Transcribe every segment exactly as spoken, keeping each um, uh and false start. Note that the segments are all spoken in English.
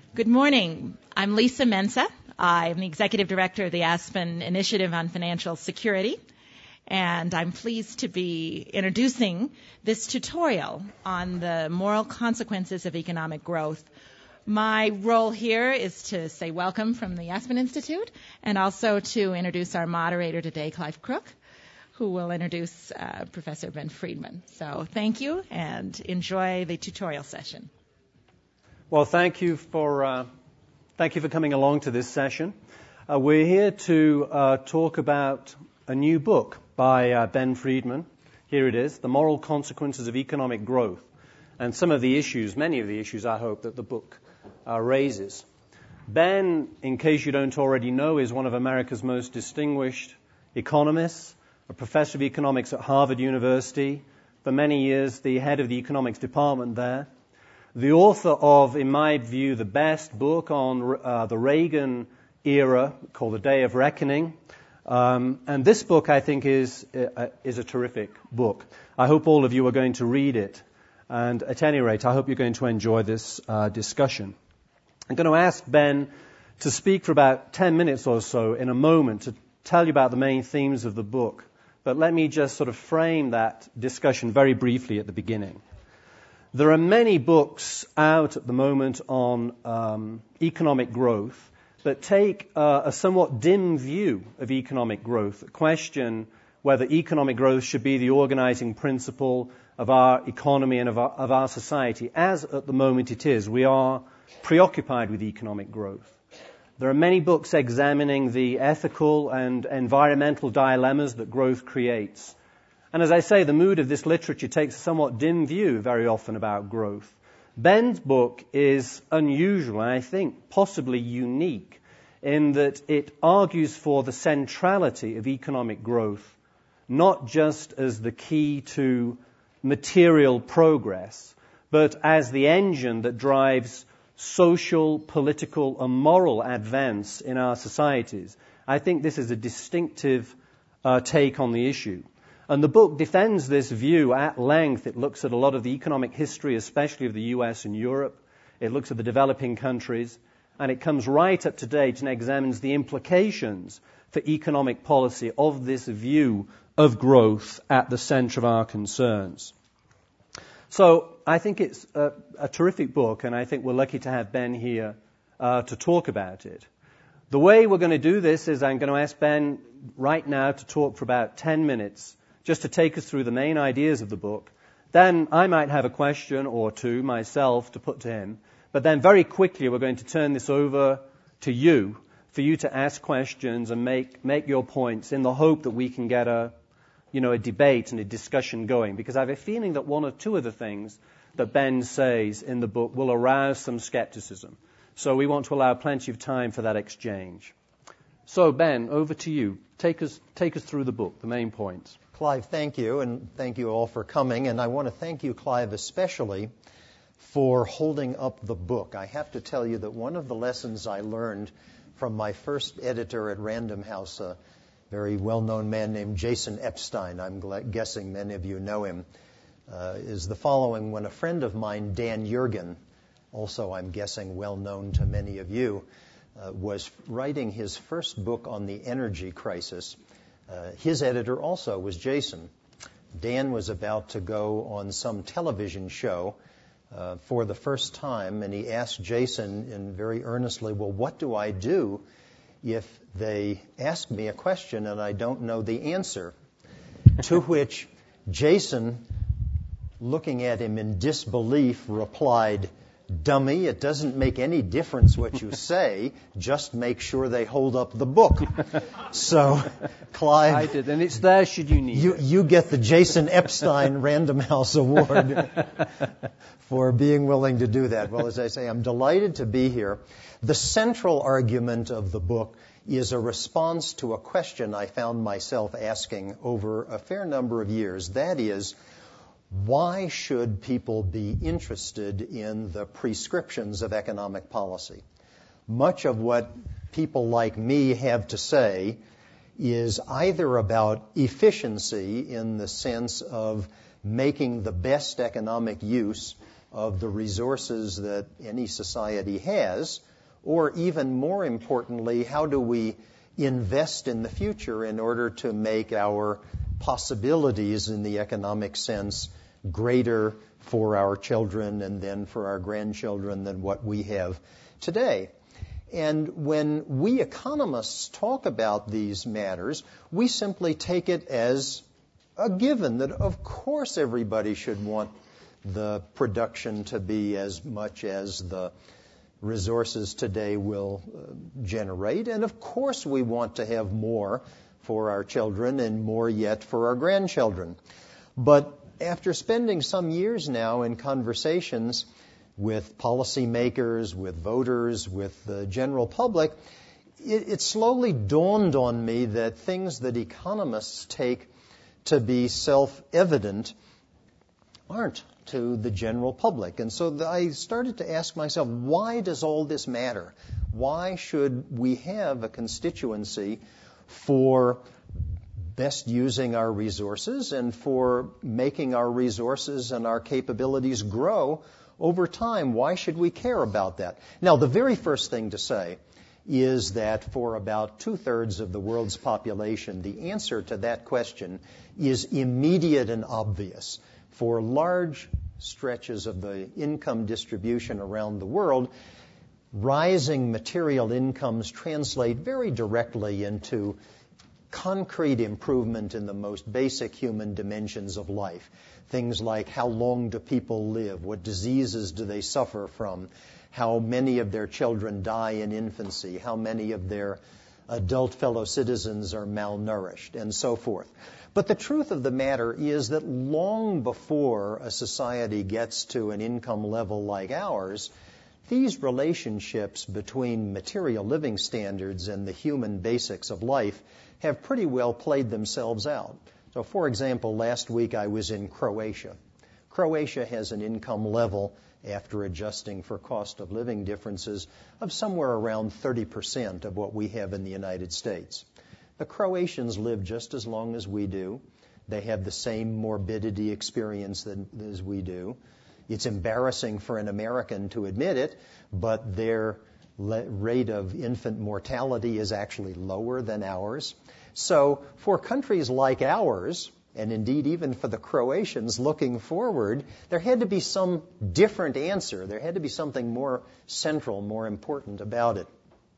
Good morning. I'm Lisa Mensa. I'm the Executive Director of the Aspen Initiative on Financial Security, and I'm pleased to be introducing this tutorial on the moral consequences of economic growth. My role here is to say welcome from the Aspen Institute and also to introduce our moderator today, Clive Crook, who will introduce uh, Professor Ben Friedman. So thank you and enjoy the tutorial session. Well, thank you for uh, thank you for coming along to this session. Uh, we're here to uh, talk about a new book by uh, Ben Friedman. Here it is, The Moral Consequences of Economic Growth, and some of the issues, many of the issues, I hope, that the book uh, raises. Ben, in case you don't already know, is one of America's most distinguished economists, a professor of economics at Harvard University, for many years the head of the economics department there. The author of, in my view, the best book on uh, the Reagan era called The Day of Reckoning. Um, and this book, I think, is, uh, is a terrific book. I hope all of you are going to read it. And at any rate, I hope you're going to enjoy this uh, discussion. I'm going to ask Ben to speak for about ten minutes or so in a moment to tell you about the main themes of the book. But let me just sort of frame that discussion very briefly at the beginning. There are many books out at the moment on um, economic growth that take uh, a somewhat dim view of economic growth, that question whether economic growth should be the organizing principle of our economy and of our, of our society, as at the moment it is. We are preoccupied with economic growth. There are many books examining the ethical and environmental dilemmas that growth creates. And as I say, the mood of this literature takes a somewhat dim view very often about growth. Ben's book is unusual, and I think possibly unique, in that it argues for the centrality of economic growth, not just as the key to material progress, but as the engine that drives social, political, and moral advance in our societies. I think this is a distinctive uh, take on the issue. And the book defends this view at length. It looks at a lot of the economic history, especially of the U S and Europe. It looks at the developing countries. And it comes right up to date and examines the implications for economic policy of this view of growth at the center of our concerns. So I think it's a, a terrific book, and I think we're lucky to have Ben here uh, to talk about it. The way we're going to do this is I'm going to ask Ben right now to talk for about ten minutes, just to take us through the main ideas of the book. Then I might have a question or two myself to put to him. But then very quickly we're going to turn this over to you, for you to ask questions and make, make your points in the hope that we can get a, you know, a debate and a discussion going. Because I have a feeling that one or two of the things that Ben says in the book will arouse some skepticism. So we want to allow plenty of time for that exchange. So Ben, over to you. Take us, take us through the book, the main points. Clive, thank you, and thank you all for coming. And I want to thank you, Clive, especially for holding up the book. I have to tell you that one of the lessons I learned from my first editor at Random House, a very well-known man named Jason Epstein, I'm guessing many of you know him, uh, is the following. When a friend of mine, Dan Yergin, also I'm guessing well-known to many of you, uh, was writing his first book on the energy crisis, Uh, his editor also was Jason. Dan was about to go on some television show uh, for the first time, and he asked Jason in very earnestly, well, what do I do if they ask me a question and I don't know the answer? To which Jason, looking at him in disbelief, replied, dummy, it doesn't make any difference what you say. Just make sure they hold up the book. So, Clive, I did, and it's there should you need you, it. You get the Jason Epstein Random House Award for being willing to do that. Well, as I say, I'm delighted to be here. The central argument of the book is a response to a question I found myself asking over a fair number of years. That is, why should people be interested in the prescriptions of economic policy? Much of what people like me have to say is either about efficiency in the sense of making the best economic use of the resources that any society has, or even more importantly, how do we invest in the future in order to make our possibilities in the economic sense greater for our children and then for our grandchildren than what we have today. And when we economists talk about these matters, we simply take it as a given that of course everybody should want the production to be as much as the resources today will uh, generate. And of course we want to have more for our children and more yet for our grandchildren. But after spending some years now in conversations with policymakers, with voters, with the general public, it, it slowly dawned on me that things that economists take to be self-evident aren't to the general public. And so I started to ask myself, why does all this matter? Why should we have a constituency for best using our resources and for making our resources and our capabilities grow over time? Why should we care about that? Now, the very first thing to say is that for about two-thirds of the world's population, the answer to that question is immediate and obvious. For large stretches of the income distribution around the world, rising material incomes translate very directly into concrete improvement in the most basic human dimensions of life. Things like how long do people live, what diseases do they suffer from, how many of their children die in infancy, how many of their adult fellow citizens are malnourished, and so forth. But the truth of the matter is that long before a society gets to an income level like ours, these relationships between material living standards and the human basics of life have pretty well played themselves out. So, for example, last week I was in Croatia. Croatia has an income level, after adjusting for cost of living differences, of somewhere around thirty percent of what we have in the United States. The Croatians live just as long as we do. They have the same morbidity experience that, as we do. It's embarrassing for an American to admit it, but their le- rate of infant mortality is actually lower than ours. So for countries like ours, and indeed even for the Croatians looking forward, there had to be some different answer. There had to be something more central, more important about it.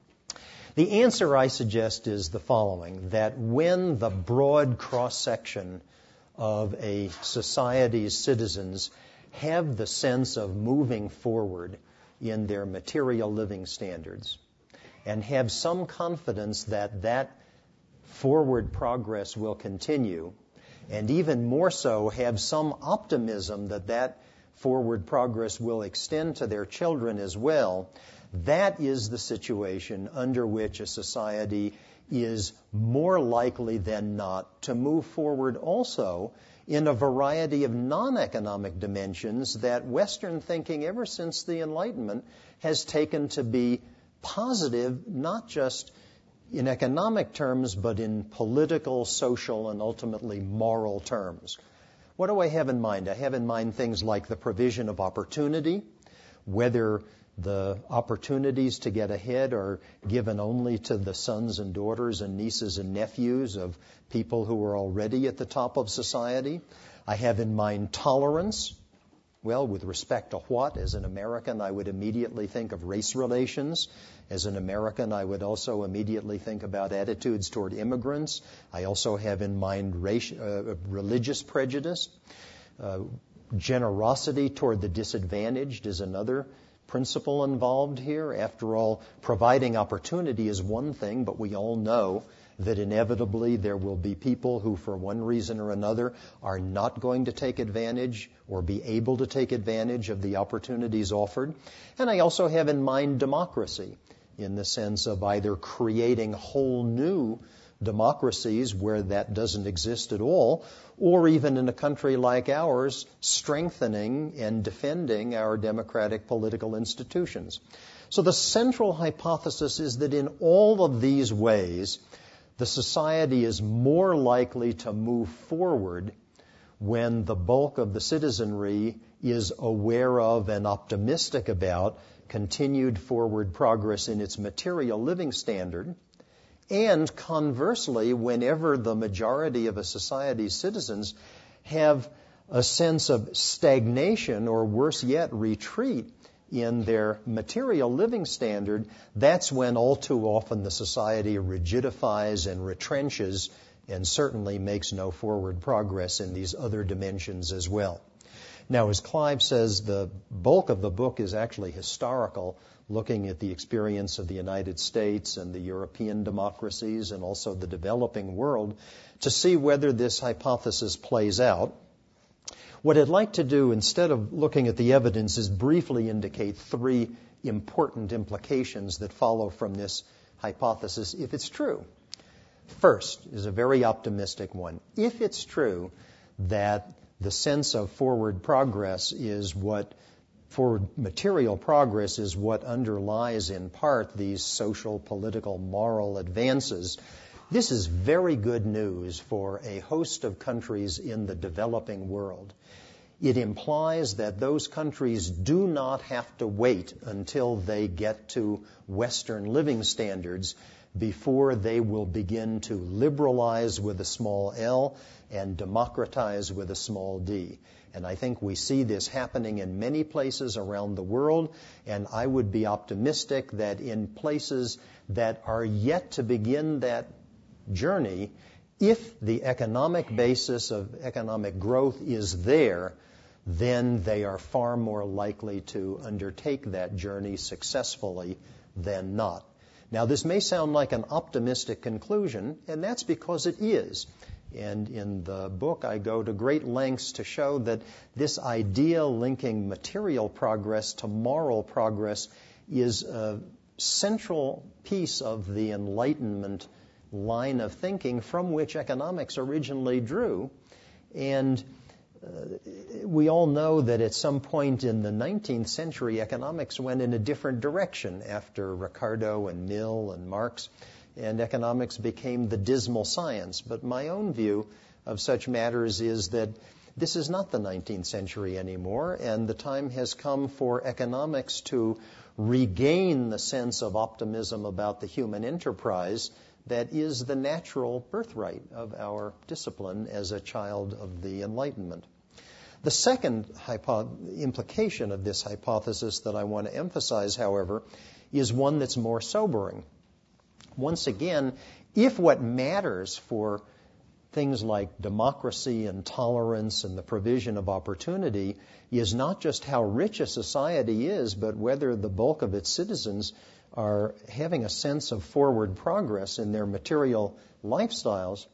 The answer, I suggest, is the following, that when the broad cross-section of a society's citizens have the sense of moving forward in their material living standards and have some confidence that that forward progress will continue, and even more so have some optimism that that forward progress will extend to their children as well, that is the situation under which a society is more likely than not to move forward also in a variety of non-economic dimensions that Western thinking ever since the Enlightenment has taken to be positive, not just in economic terms, but in political, social, and ultimately moral terms. What do I have in mind? I have in mind things like the provision of opportunity, whether the opportunities to get ahead are given only to the sons and daughters and nieces and nephews of people who are already at the top of society. I have in mind tolerance. Well, with respect to what? As an American, I would immediately think of race relations. As an American, I would also immediately think about attitudes toward immigrants. I also have in mind race, uh, religious prejudice. Uh, generosity toward the disadvantaged is another principle involved here. After all, providing opportunity is one thing, but we all know that inevitably there will be people who, for one reason or another, are not going to take advantage or be able to take advantage of the opportunities offered. And I also have in mind democracy, in the sense of either creating whole new democracies where that doesn't exist at all, or even in a country like ours, strengthening and defending our democratic political institutions. So the central hypothesis is that in all of these ways, the society is more likely to move forward when the bulk of the citizenry is aware of and optimistic about continued forward progress in its material living standard. And conversely, whenever the majority of a society's citizens have a sense of stagnation or worse yet, retreat in their material living standard, that's when all too often the society rigidifies and retrenches and certainly makes no forward progress in these other dimensions as well. Now, as Clive says, the bulk of the book is actually historical, looking at the experience of the United States and the European democracies and also the developing world to see whether this hypothesis plays out. What I'd like to do, instead of looking at the evidence, is briefly indicate three important implications that follow from this hypothesis if it's true. First is a very optimistic one. If it's true that the sense of forward progress is what, forward material progress is what underlies in part these social, political, moral advances, this is very good news for a host of countries in the developing world. It implies that those countries do not have to wait until they get to Western living standards before they will begin to liberalize with a small L and democratize with a small d. And I think we see this happening in many places around the world, and I would be optimistic that in places that are yet to begin that journey, if the economic basis of economic growth is there, then they are far more likely to undertake that journey successfully than not. Now, this may sound like an optimistic conclusion, and that's because it is. And in the book, I go to great lengths to show that this idea linking material progress to moral progress is a central piece of the Enlightenment line of thinking from which economics originally drew. And uh, we all know that at some point in the nineteenth century, economics went in a different direction after Ricardo and Mill and Marx, and economics became the dismal science. But my own view of such matters is that this is not the nineteenth century anymore, and the time has come for economics to regain the sense of optimism about the human enterprise that is the natural birthright of our discipline as a child of the Enlightenment. The second hypo- implication of this hypothesis that I want to emphasize, however, is one that's more sobering. Once again, if what matters for things like democracy and tolerance and the provision of opportunity is not just how rich a society is, but whether the bulk of its citizens are having a sense of forward progress in their material lifestyles,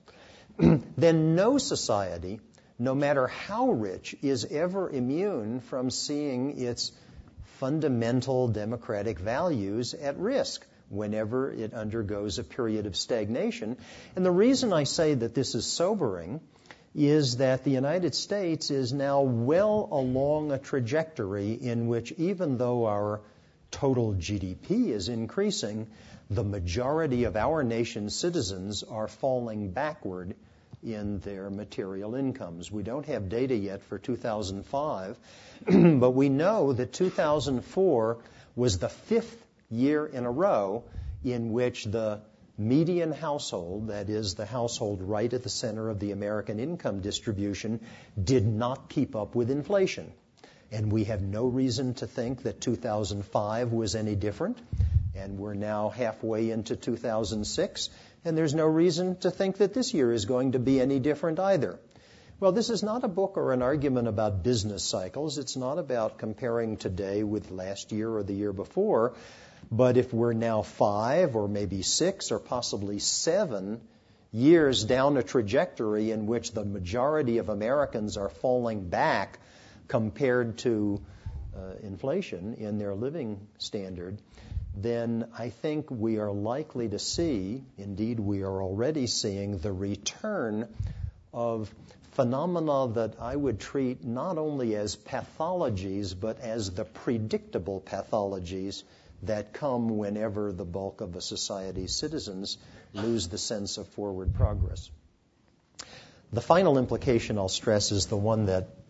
then no society, no matter how rich, is ever immune from seeing its fundamental democratic values at risk whenever it undergoes a period of stagnation. And the reason I say that this is sobering is that the United States is now well along a trajectory in which, even though our total G D P is increasing, the majority of our nation's citizens are falling backward in their material incomes. We don't have data yet for two thousand five, but we know that two thousand four was the fifth year in a row in which the median household, that is the household right at the center of the American income distribution, did not keep up with inflation. And we have no reason to think that two thousand five was any different. And we're now halfway into two thousand six, and there's no reason to think that this year is going to be any different either. Well, this is not a book or an argument about business cycles. It's not about comparing today with last year or the year before. But if we're now five or maybe six or possibly seven years down a trajectory in which the majority of Americans are falling back compared to uh, inflation in their living standard, then I think we are likely to see, indeed we are already seeing, the return of phenomena that I would treat not only as pathologies, but as the predictable pathologies that come whenever the bulk of a society's citizens lose the sense of forward progress. The final implication I'll stress is the one that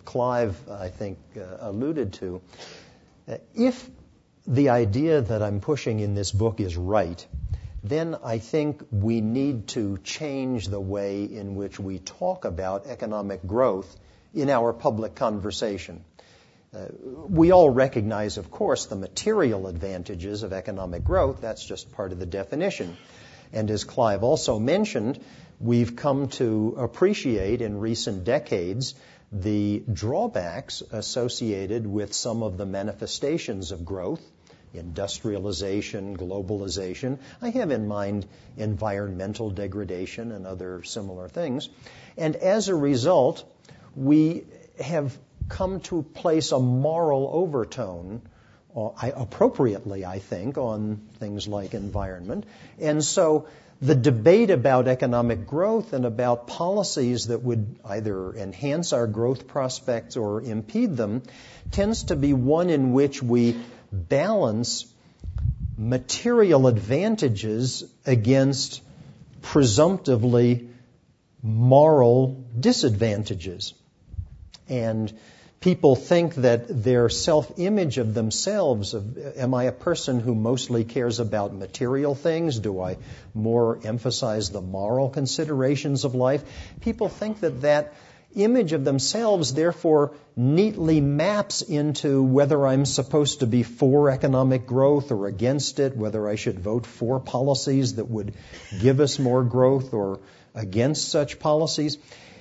Clive, I think, uh, alluded to, uh, if the idea that I'm pushing in this book is right, then I think we need to change the way in which we talk about economic growth in our public conversation. Uh, we all recognize, of course, the material advantages of economic growth. That's just part of the definition. And as Clive also mentioned, we've come to appreciate in recent decades the drawbacks associated with some of the manifestations of growth, industrialization, globalization. I have in mind environmental degradation and other similar things. And as a result, we have come to place a moral overtone, uh, I, appropriately, I think, on things like environment. And so the debate about economic growth and about policies that would either enhance our growth prospects or impede them tends to be one in which we balance material advantages against presumptively moral disadvantages. And people think that their self-image of themselves, of, am I a person who mostly cares about material things? Do I more emphasize the moral considerations of life? People think that that image of themselves, therefore, neatly maps into whether I'm supposed to be for economic growth or against it, whether I should vote for policies that would give us more growth or against such policies.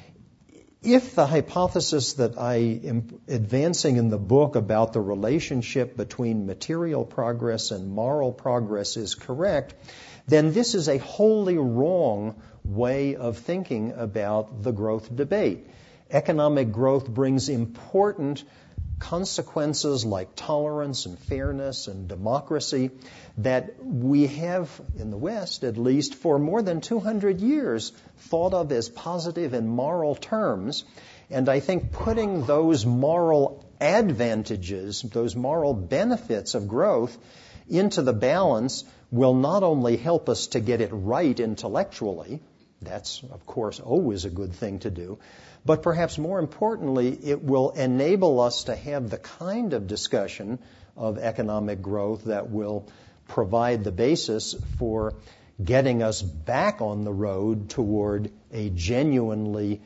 If the hypothesis that I am advancing in the book about the relationship between material progress and moral progress is correct, then this is a wholly wrong way of thinking about the growth debate. Economic growth brings important consequences like tolerance and fairness and democracy that we have, in the West at least, for more than two hundred years thought of as positive in moral terms. And I think putting those moral advantages, those moral benefits of growth into the balance will not only help us to get it right intellectually, that's, of course, always a good thing to do, but perhaps more importantly, it will enable us to have the kind of discussion of economic growth that will provide the basis for getting us back on the road toward a genuinely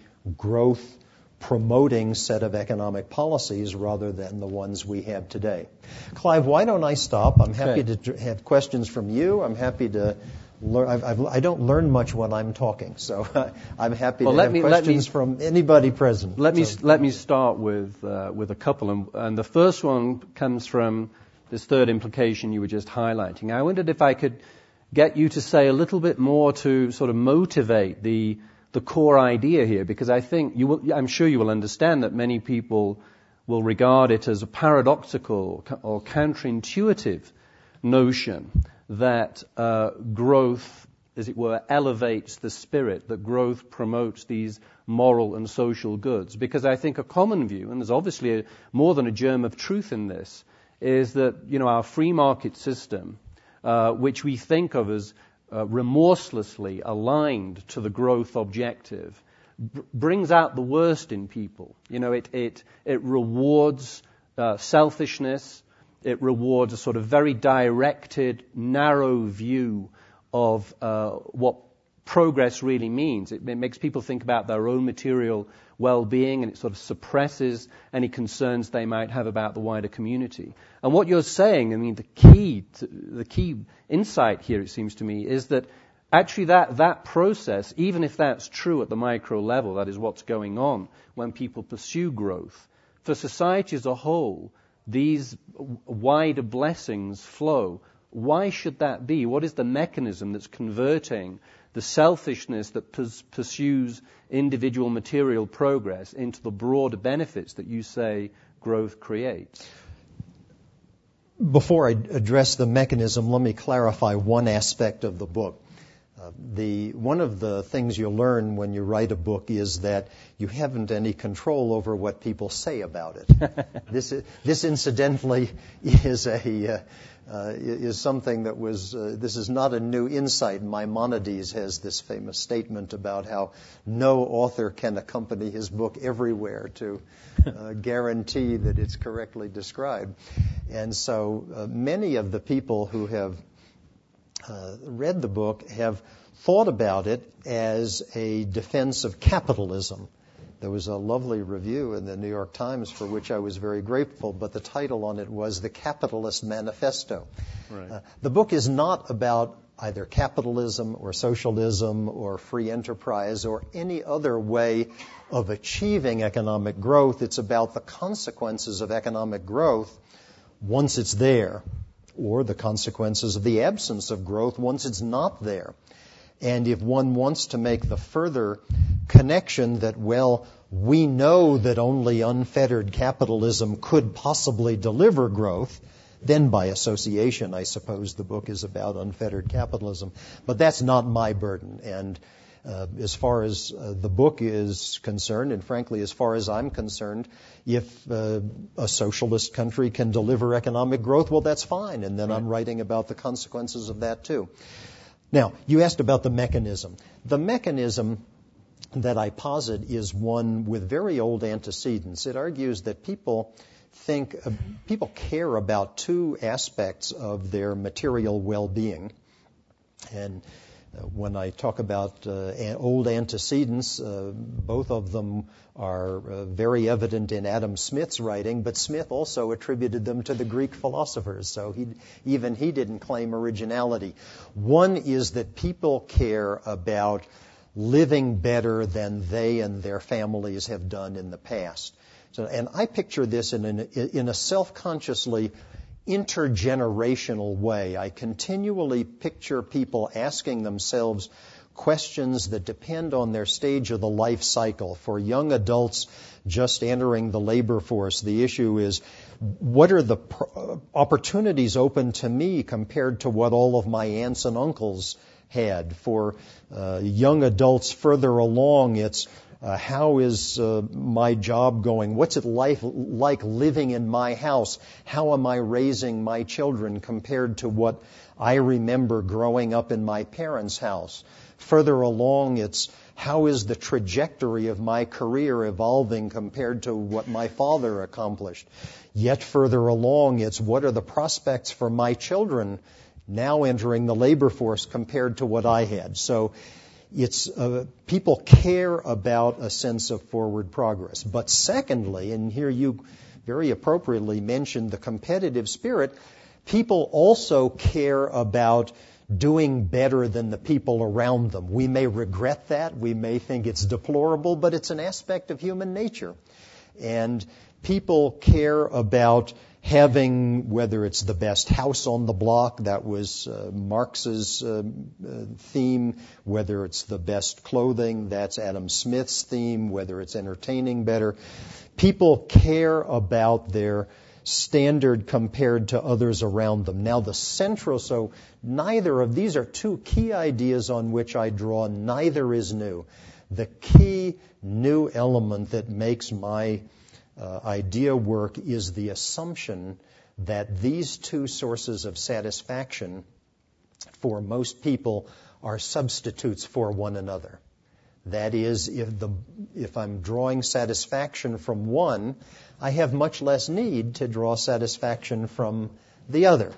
growth-promoting set of economic policies rather than the ones we have today. Clive, why don't I stop? I'm happy okay. to have questions from you. I'm happy to learn. I've, I've, I don't learn much when I'm talking, so I'm happy well, to have me, questions me, from anybody present. Let so. me let me start with uh, with a couple, and, and the first one comes from this third implication you were just highlighting. I wondered if I could get you to say a little bit more to sort of motivate the the core idea here, because I think you will, I'm sure you will understand that many people will regard it as a paradoxical or counterintuitive notion that uh, growth, as it were, elevates the spirit, that growth promotes these moral and social goods. Because I think a common view, and there's obviously a, more than a germ of truth in this, is that, you know, our free market system, uh, which we think of as uh, remorselessly aligned to the growth objective, b- brings out the worst in people. You know, it it it rewards uh, selfishness. It rewards a sort of very directed, narrow view of uh, what progress really means. It, it makes people think about their own material well-being, and it sort of suppresses any concerns they might have about the wider community. And what you're saying, I mean, the key, to, the key insight here, it seems to me, is that actually that, that process, even if that's true at the micro level, that is what's going on when people pursue growth, for society as a whole, these wider blessings flow. Why should that be? What is the mechanism that's converting the selfishness that pers- pursues individual material progress into the broader benefits that you say growth creates? Before I address the mechanism, let me clarify one aspect of the book. Uh, the one of the things you learn when you write a book is that you haven't any control over what people say about it. this is, this incidentally is a uh, uh, is something that was uh, this is not a new insight. Maimonides has this famous statement about how no author can accompany his book everywhere to uh, guarantee that it's correctly described. And so uh, many of the people who have Uh, read the book have thought about it as a defense of capitalism. There was a lovely review in the New York Times for which I was very grateful, but the title on it was The Capitalist Manifesto. Right. Uh, the book is not about either capitalism or socialism or free enterprise or any other way of achieving economic growth. It's about the consequences of economic growth once it's there, or the consequences of the absence of growth once it's not there. And if one wants to make the further connection that, well, we know that only unfettered capitalism could possibly deliver growth, then by association, I suppose the book is about unfettered capitalism. But that's not my burden. And uh, as far as uh, the book is concerned, and frankly, as far as I'm concerned, if uh, a socialist country can deliver economic growth, well, that's fine. And then right. I'm writing about the consequences of that, too. Now, you asked about the mechanism. The mechanism that I posit is one with very old antecedents. It argues that people think, uh, people care about two aspects of their material well-being. And Uh, when I talk about uh, an old antecedents, uh, both of them are uh, very evident in Adam Smith's writing, but Smith also attributed them to the Greek philosophers, so he, even he didn't claim originality. One is that people care about living better than they and their families have done in the past. So, and I picture this in, an, in a self-consciously intergenerational way. I continually picture people asking themselves questions that depend on their stage of the life cycle. For young adults just entering the labor force, the issue is, what are the pr- opportunities open to me compared to what all of my aunts and uncles had? For uh, young adults further along, it's Uh, how is uh, my job going? What's it life, like living in my house? How am I raising my children compared to what I remember growing up in my parents' house? Further along, it's how is the trajectory of my career evolving compared to what my father accomplished? Yet further along, it's what are the prospects for my children now entering the labor force compared to what I had? So It's uh, people care about a sense of forward progress. But secondly, and here you very appropriately mentioned the competitive spirit, people also care about doing better than the people around them. We may regret that. We may think it's deplorable, but it's an aspect of human nature. And people care about having, whether it's the best house on the block, that was uh, Marx's uh, uh, theme, whether it's the best clothing, that's Adam Smith's theme, whether it's entertaining better. People care about their standard compared to others around them. Now the central, so neither of these are two key ideas on which I draw, neither is new. The key new element that makes my uh, idea work is the assumption that these two sources of satisfaction for most people are substitutes for one another. That is, if the if I'm drawing satisfaction from one, I have much less need to draw satisfaction from the other.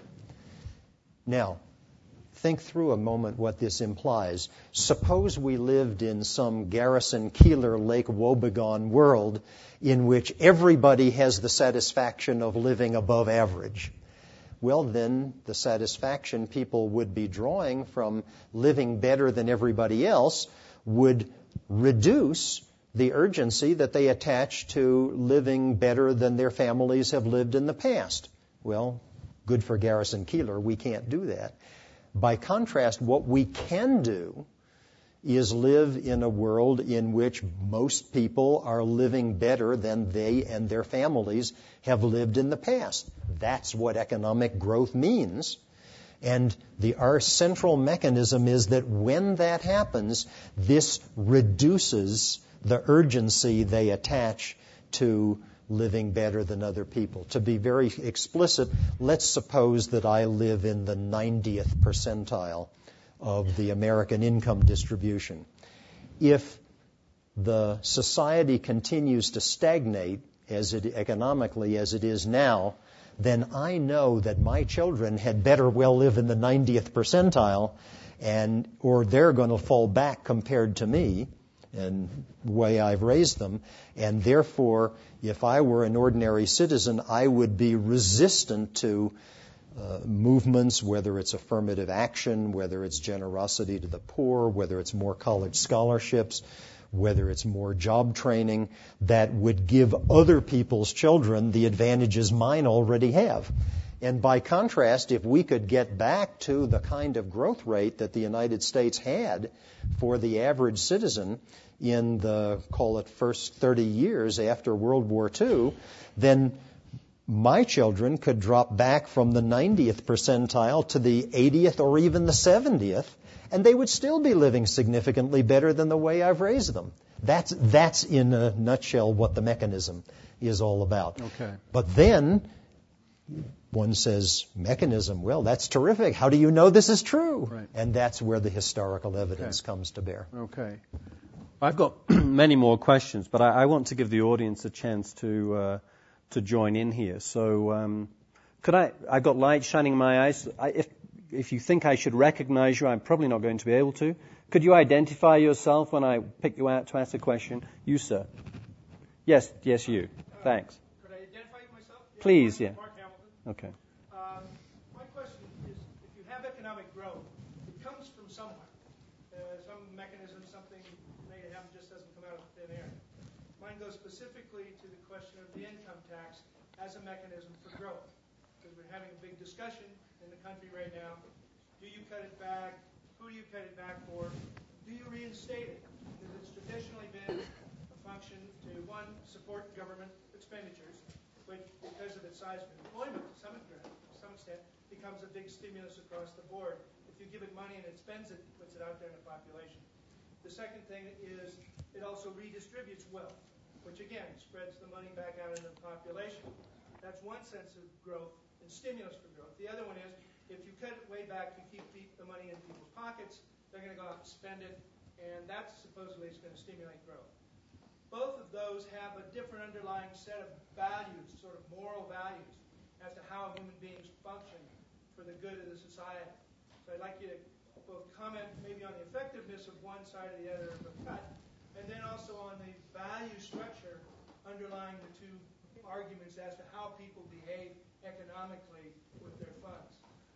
Now, think through a moment what this implies. Suppose we lived in some Garrison Keillor, Lake Wobegon world in which everybody has the satisfaction of living above average. Well, then the satisfaction people would be drawing from living better than everybody else would reduce the urgency that they attach to living better than their families have lived in the past. Well, good for Garrison Keillor, we can't do that. By contrast, what we can do is live in a world in which most people are living better than they and their families have lived in the past. That's what economic growth means. And the, our central mechanism is that when that happens, this reduces the urgency they attach to living better than other people. To be very explicit, let's suppose that I live in the ninetieth percentile of the American income distribution. If the society continues to stagnate as it economically as it is now, then I know that my children had better well live in the ninetieth percentile, and or they're going to fall back compared to me and the way I've raised them. And therefore, if I were an ordinary citizen, I would be resistant to uh, movements, whether it's affirmative action, whether it's generosity to the poor, whether it's more college scholarships, whether it's more job training, that would give other people's children the advantages mine already have. And by contrast, if we could get back to the kind of growth rate that the United States had for the average citizen in the, call it, first thirty years after World War Two, then my children could drop back from the ninetieth percentile to the eightieth or even the seventieth, and they would still be living significantly better than the way I've raised them. That's, that's in a nutshell what the mechanism is all about. Okay. But then one says, mechanism, well, that's terrific. How do you know this is true? Right. And that's where the historical evidence Okay. comes to bear. Okay. I've got many more questions, but I, I want to give the audience a chance to uh, to join in here. So um, could I, I've got light shining in my eyes. I, if If you think I should recognize you, I'm probably not going to be able to. Could you identify yourself when I pick you out to ask a question? You, sir. Yes, yes, you. Thanks. Uh, could I identify myself? Please, yeah. Mark Hamilton. Okay. Um, my question is, if you have economic growth, it comes from somewhere. Uh, some mechanism, something made it happen, just doesn't come out of thin air. Mine goes specifically to the question of the income tax as a mechanism for growth. Because we're having a big discussion in the country right now. Do you cut it back? Who do you cut it back for? Do you reinstate it? Because it's traditionally been a function to, one, support government expenditures, which, because of its size of employment to some extent, to some extent, becomes a big stimulus across the board. If you give it money and it spends it, it puts it out there in the population. The second thing is it also redistributes wealth, which again spreads the money back out into the population. That's one sense of growth and stimulus for growth. The other one is, if you cut it way back, you keep the money in people's pockets, they're going to go out and spend it, and that supposedly is going to stimulate growth. Both of those have a different underlying set of values, sort of moral values, as to how human beings function for the good of the society. So I'd like you to both comment maybe on the effectiveness of one side or the other of the cut, and then also on the value structure underlying the two arguments as to how people behave economically with their funds.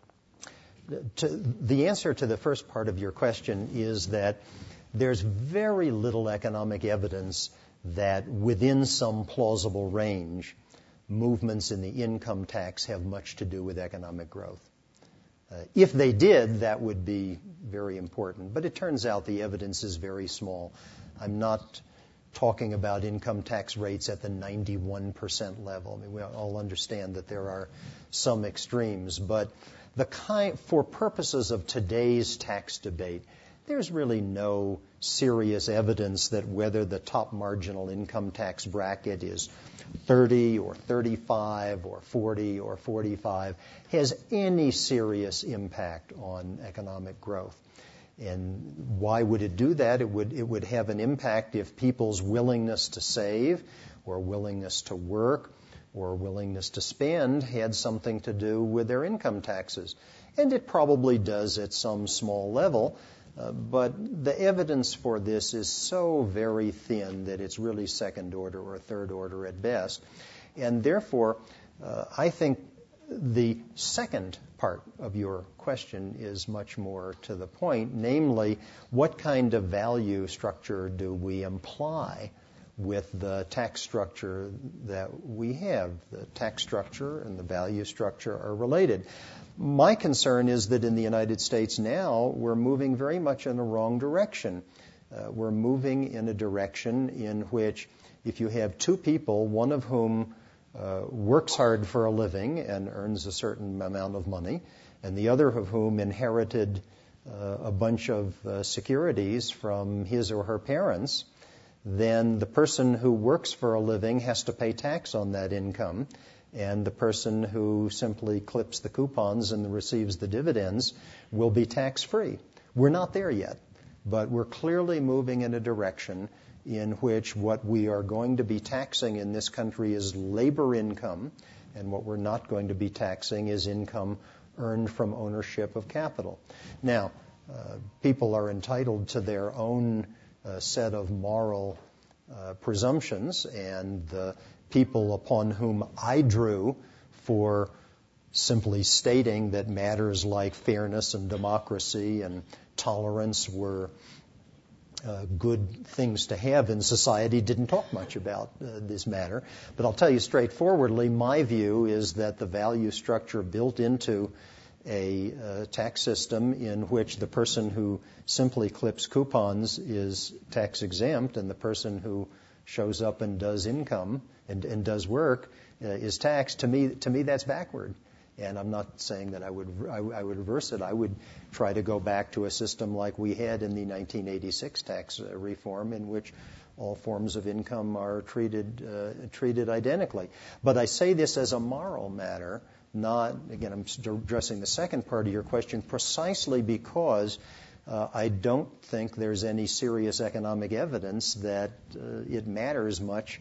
To, the answer to the first part of your question is that there's very little economic evidence that within some plausible range, movements in the income tax have much to do with economic growth. Uh, if they did, that would be very important. But it turns out the evidence is very small. I'm not talking about income tax rates at the ninety-one percent level. I mean, we all understand that there are some extremes, but the kind, for purposes of today's tax debate, there's really no serious evidence that whether the top marginal income tax bracket is thirty or thirty-five or forty or forty-five has any serious impact on economic growth. And why would it do that? It would, it would have an impact if people's willingness to save or willingness to work or willingness to spend had something to do with their income taxes. And it probably does at some small level, uh, but the evidence for this is so very thin that it's really second order or third order at best. And therefore, uh, I think the second part of your question is much more to the point, namely, what kind of value structure do we imply with the tax structure that we have? The tax structure and the value structure are related. My concern is that in the United States now, we're moving very much in the wrong direction. Uh, we're moving in a direction in which if you have two people, one of whom Uh, works hard for a living and earns a certain amount of money, and the other of whom inherited uh, a bunch of uh, securities from his or her parents, then the person who works for a living has to pay tax on that income, and the person who simply clips the coupons and receives the dividends will be tax-free. We're not there yet, but we're clearly moving in a direction in which what we are going to be taxing in this country is labor income, and what we're not going to be taxing is income earned from ownership of capital. Now, uh, people are entitled to their own uh, set of moral uh, presumptions, and the people upon whom I drew for simply stating that matters like fairness and democracy and tolerance were uh, good things to have in society didn't talk much about uh, this matter. But I'll tell you straightforwardly, my view is that the value structure built into a uh, tax system in which the person who simply clips coupons is tax exempt and the person who shows up and does income and, and does work uh, is taxed, to me, to me that's backward. And I'm not saying that I would I, I would reverse it. I would try to go back to a system like we had in the nineteen eighty-six tax uh, reform, in which all forms of income are treated uh, treated identically. But I say this as a moral matter, not, again, I'm addressing the second part of your question, precisely because uh, I don't think there's any serious economic evidence that uh, it matters much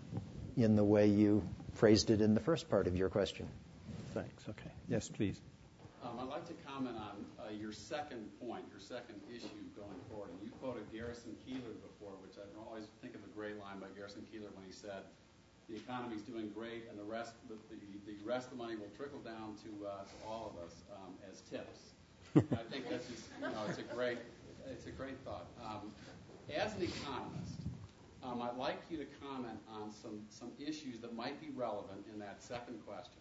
in the way you phrased it in the first part of your question. Thanks. Okay. Yes, please. Um, I'd like to comment on uh, your second point, your second issue going forward. And you quoted Garrison Keillor before, which I always think of a great line by Garrison Keillor when he said, "The economy's doing great, and the rest, the, the, the rest of the money will trickle down to, uh, to all of us um, as tips." And I think that's just, you know, it's a great, it's a great thought. Um, as an economist, um, I'd like you to comment on some some issues that might be relevant in that second question.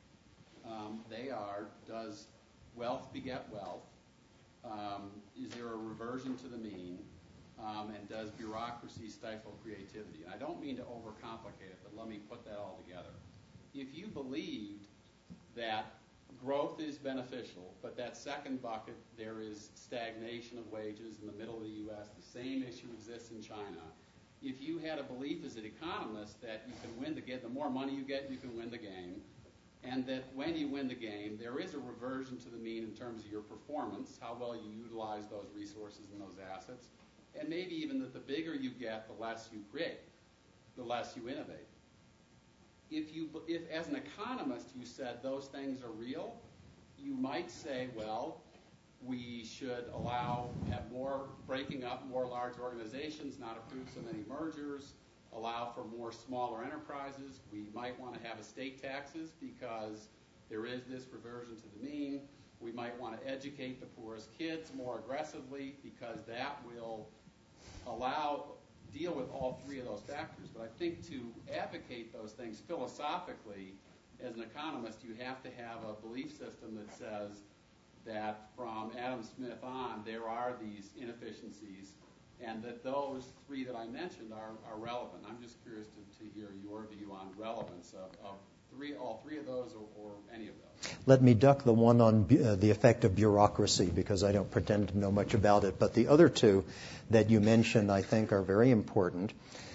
Um, they are, does wealth beget wealth? Um, is there a reversion to the mean? Um, and does bureaucracy stifle creativity? And I don't mean to overcomplicate it, but let me put that all together. If you believed that growth is beneficial, but that second bucket, there is stagnation of wages in the middle of the U S, the same issue exists in China. If you had a belief as an economist that you can win the game, the more money you get, you can win the game, and that when you win the game, there is a reversion to the mean in terms of your performance, how well you utilize those resources and those assets, and maybe even that the bigger you get, the less you create, the less you innovate. If you, if as an economist you said those things are real, you might say, well, we should allow, have more breaking up, more large organizations, not approve so many mergers, allow for more smaller enterprises. We might want to have estate taxes because there is this reversion to the mean. We might want to educate the poorest kids more aggressively because that will allow, deal with all three of those factors. But I think to advocate those things philosophically, as an economist, you have to have a belief system that says that from Adam Smith on, there are these inefficiencies, and that those three that I mentioned are, are relevant. I'm just curious to, to hear your view on relevance of, of three, all three of those, or, or any of those. Let me duck the one on uh, the effect of bureaucracy, because I don't pretend to know much about it. But the other two that you mentioned, I think, are very important.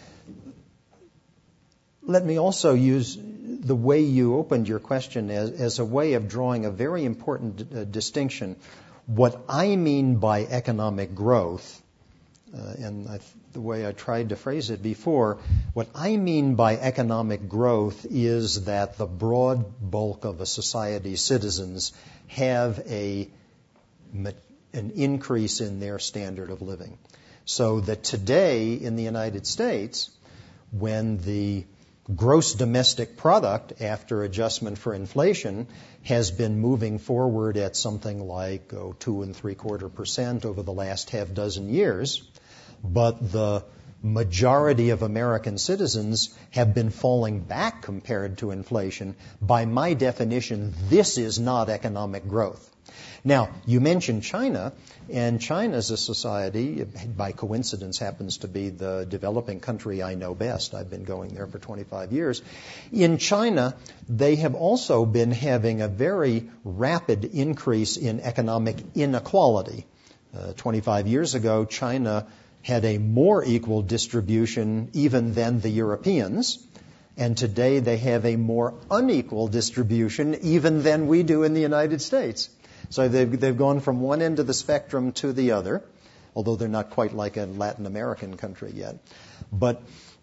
Let me also use the way you opened your question as, as a way of drawing a very important uh, distinction. What I mean by economic growth, Uh, and I, the way I tried to phrase it before, what I mean by economic growth is that the broad bulk of a society's citizens have a an increase in their standard of living. So that today in the United States, when the gross domestic product, after adjustment for inflation, has been moving forward at something like oh, two and three quarter percent over the last half dozen years, but the majority of American citizens have been falling back compared to inflation, by my definition, this is not economic growth. Now, you mentioned China, and China's a society, by coincidence happens to be the developing country I know best. I've been going there for twenty-five years. In China, they have also been having a very rapid increase in economic inequality. Uh, twenty-five years ago, China had a more equal distribution even than the Europeans, and today they have a more unequal distribution even than we do in the United States. So they've, they've gone from one end of the spectrum to the other, although they're not quite like a Latin American country yet. But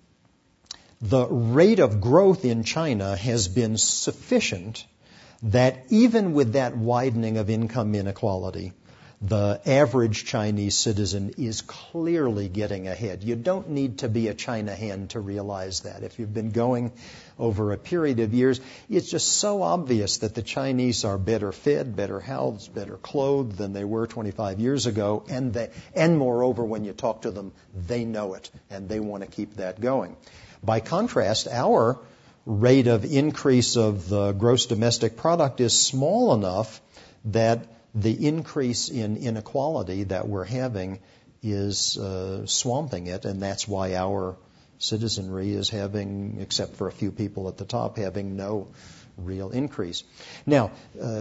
the rate of growth in China has been sufficient that even with that widening of income inequality, the average Chinese citizen is clearly getting ahead. You don't need to be a China hand to realize that. If you've been going over a period of years, it's just so obvious that the Chinese are better fed, better housed, better clothed than they were twenty-five years ago. And, they, and moreover, when you talk to them, they know it, and they want to keep that going. By contrast, our rate of increase of the gross domestic product is small enough that the increase in inequality that we're having is uh, swamping it, and that's why our citizenry is having, except for a few people at the top, having no real increase. Now, uh,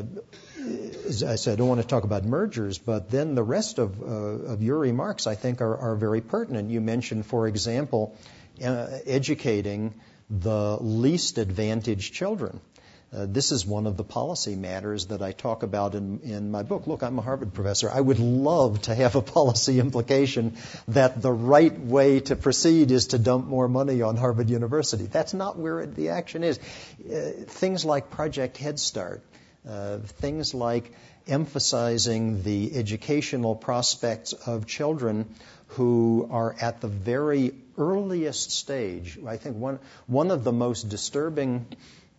as I said, I don't want to talk about mergers, but then the rest of, uh, of your remarks, I think, are, are very pertinent. You mentioned, for example, uh, educating the least advantaged children. Uh, this is one of the policy matters that I talk about in, in my book. Look, I'm a Harvard professor. I would love to have a policy implication that the right way to proceed is to dump more money on Harvard University. That's not where it, the action is. Uh, things like Project Head Start, uh, things like emphasizing the educational prospects of children who are at the very earliest stage. I think one one of the most disturbing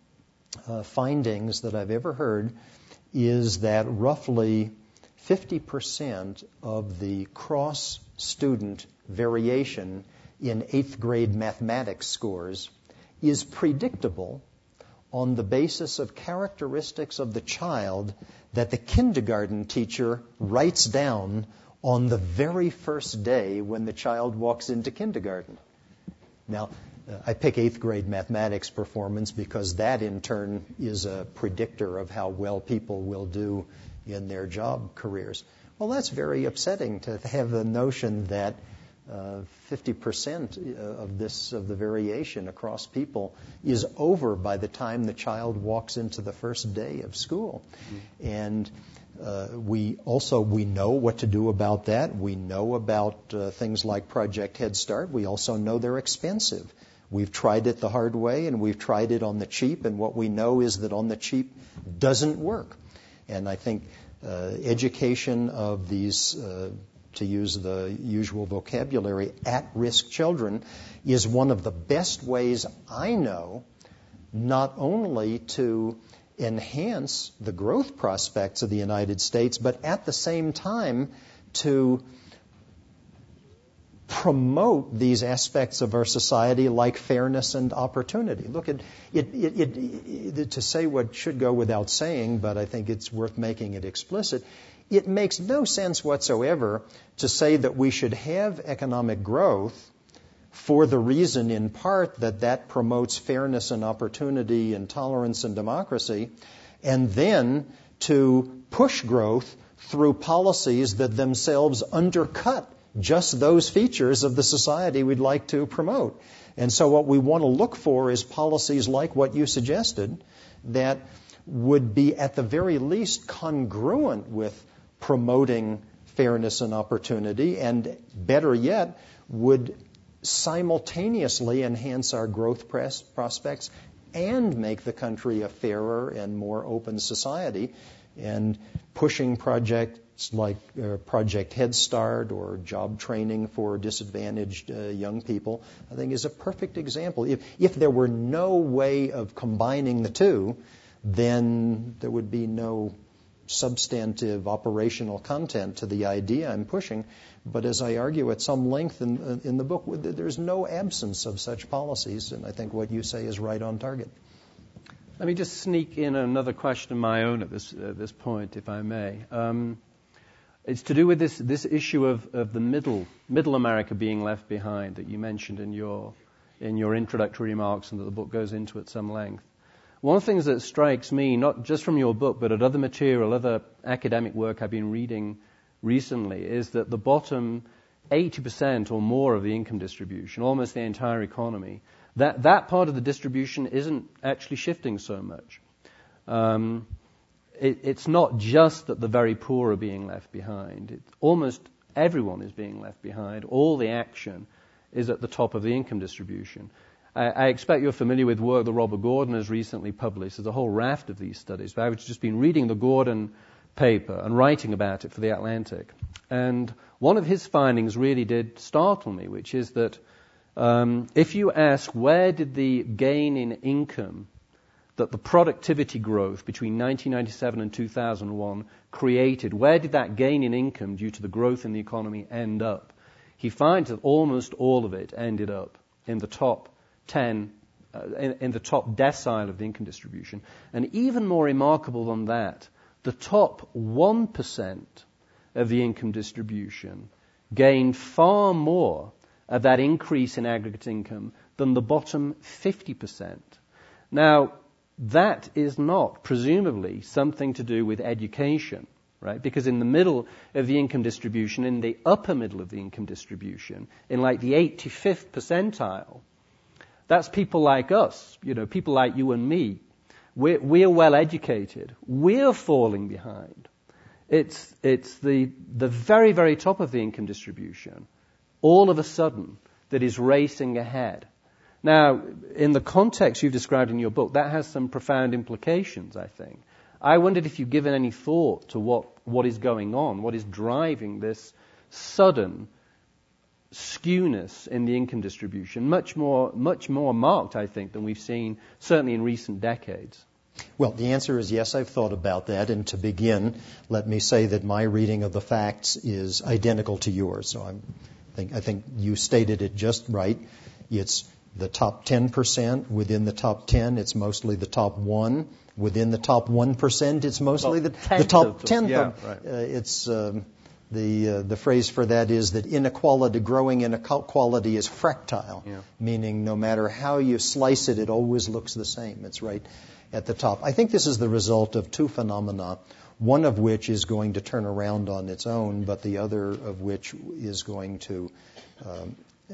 Uh, findings that I've ever heard is that roughly fifty percent of the cross-student variation in eighth grade mathematics scores is predictable on the basis of characteristics of the child that the kindergarten teacher writes down on the very first day when the child walks into kindergarten. Now, Uh, I pick eighth grade mathematics performance because that in turn is a predictor of how well people will do in their job careers. Well, that's very upsetting to have the notion that uh, fifty percent of this, of the variation across people is over by the time the child walks into the first day of school. Mm-hmm. And Uh, we also, we know what to do about that. We know about uh, things like Project Head Start. We also know they're expensive. We've tried it the hard way, and we've tried it on the cheap, and what we know is that on the cheap doesn't work. And I think uh, education of these, uh, to use the usual vocabulary, at-risk children is one of the best ways I know not only to enhance the growth prospects of the United States, but at the same time to promote these aspects of our society like fairness and opportunity. Look, it, it, it, it, it, to say what should go without saying, but I think it's worth making it explicit, it makes no sense whatsoever to say that we should have economic growth for the reason in part that that promotes fairness and opportunity and tolerance and democracy, and then to push growth through policies that themselves undercut just those features of the society we'd like to promote. And so what we want to look for is policies like what you suggested that would be at the very least congruent with promoting fairness and opportunity, and better yet, would simultaneously enhance our growth prospects and make the country a fairer and more open society. And pushing projects like uh, Project Head Start or job training for disadvantaged uh, young people, I think is a perfect example. If, if there were no way of combining the two, then there would be no substantive operational content to the idea I'm pushing. But as I argue at some length in, in the book, there's no absence of such policies, and I think what you say is right on target. Let me just sneak in another question of my own at this uh, this point, if I may. Um, it's to do with this this issue of, of the middle middle America being left behind that you mentioned in your in your introductory remarks, and that the book goes into at some length. One of the things that strikes me, not just from your book, but at other material, other academic work I've been reading recently, is that the bottom eighty percent or more of the income distribution, almost the entire economy, that, that part of the distribution isn't actually shifting so much. Um, it, it's not just that the very poor are being left behind. It, almost everyone is being left behind. All the action is at the top of the income distribution. I, I expect you're familiar with work that Robert Gordon has recently published. There's a whole raft of these studies. But I've just been reading the Gordon paper and writing about it for The Atlantic. And one of his findings really did startle me, which is that um, if you ask where did the gain in income that the productivity growth between nineteen ninety-seven and two thousand one created, where did that gain in income due to the growth in the economy end up? He finds that almost all of it ended up in the top ten, uh, in, in the top decile of the income distribution. And even more remarkable than that, the top one percent of the income distribution gained far more of that increase in aggregate income than the bottom fifty percent. Now, that is not, presumably, something to do with education, right? Because in the middle of the income distribution, in the upper middle of the income distribution, in like the eighty-fifth percentile, that's people like us, you know, people like you and me. We're, we're well educated. We're falling behind. It's it's the the very, very top of the income distribution, all of a sudden, that is racing ahead. Now, in the context you've described in your book, that has some profound implications, I think. I wondered if you've given any thought to what, what is going on, what is driving this sudden skewness in the income distribution, much more much more marked, I think, than we've seen certainly in recent decades. Well, the answer is yes, I've thought about that. And to begin, let me say that my reading of the facts is identical to yours. So I'm, I think I think you stated it just right. It's the top ten percent. Within the top ten, it's mostly the top one. Within the top one percent, it's mostly the, the top tenth. Yeah, right. uh, it's um, the uh, the phrase for that is that inequality, growing inequality, is fractile, yeah. Meaning no matter how you slice it, it always looks the same. It's right at the top. I think this is the result of two phenomena, one of which is going to turn around on its own, but the other of which is going to um,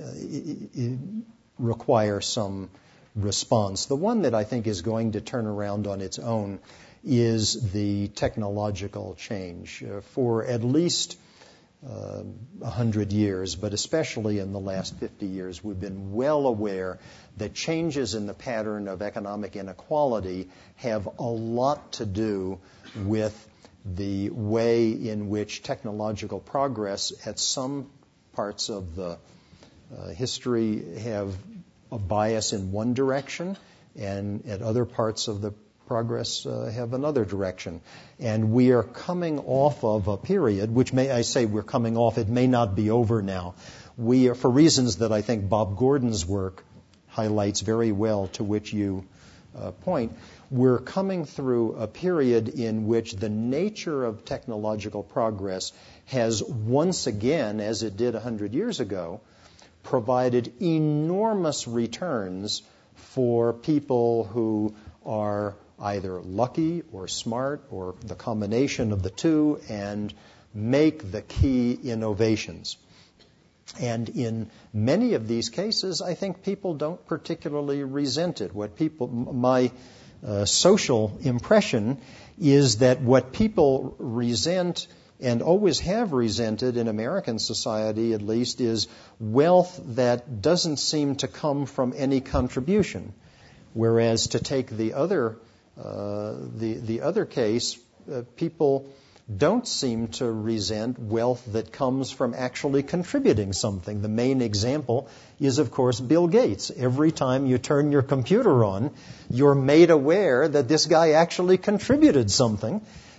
uh, require some response. The one that I think is going to turn around on its own is the technological change. Uh, for at least uh, one hundred years, but especially in the last fifty years, we've been well aware that changes in the pattern of economic inequality have a lot to do with the way in which technological progress at some parts of the uh, history have a bias in one direction, and at other parts of the progress uh, have another direction. And we are coming off of a period, which may I say we're coming off, it may not be over now. We are, for reasons that I think Bob Gordon's work highlights very well, to which you uh, point, we're coming through a period in which the nature of technological progress has once again, as it did one hundred years ago, provided enormous returns for people who are either lucky or smart or the combination of the two and make the key innovations. And in many of these cases, I think people don't particularly resent it. What people, my uh, social impression is that what people resent and always have resented in American society, at least, is wealth that doesn't seem to come from any contribution. Whereas to take the other uh, the the other case, uh, people don't seem to resent wealth that comes from actually contributing something. The main example is, of course, Bill Gates. Every time you turn your computer on, you're made aware that this guy actually contributed something.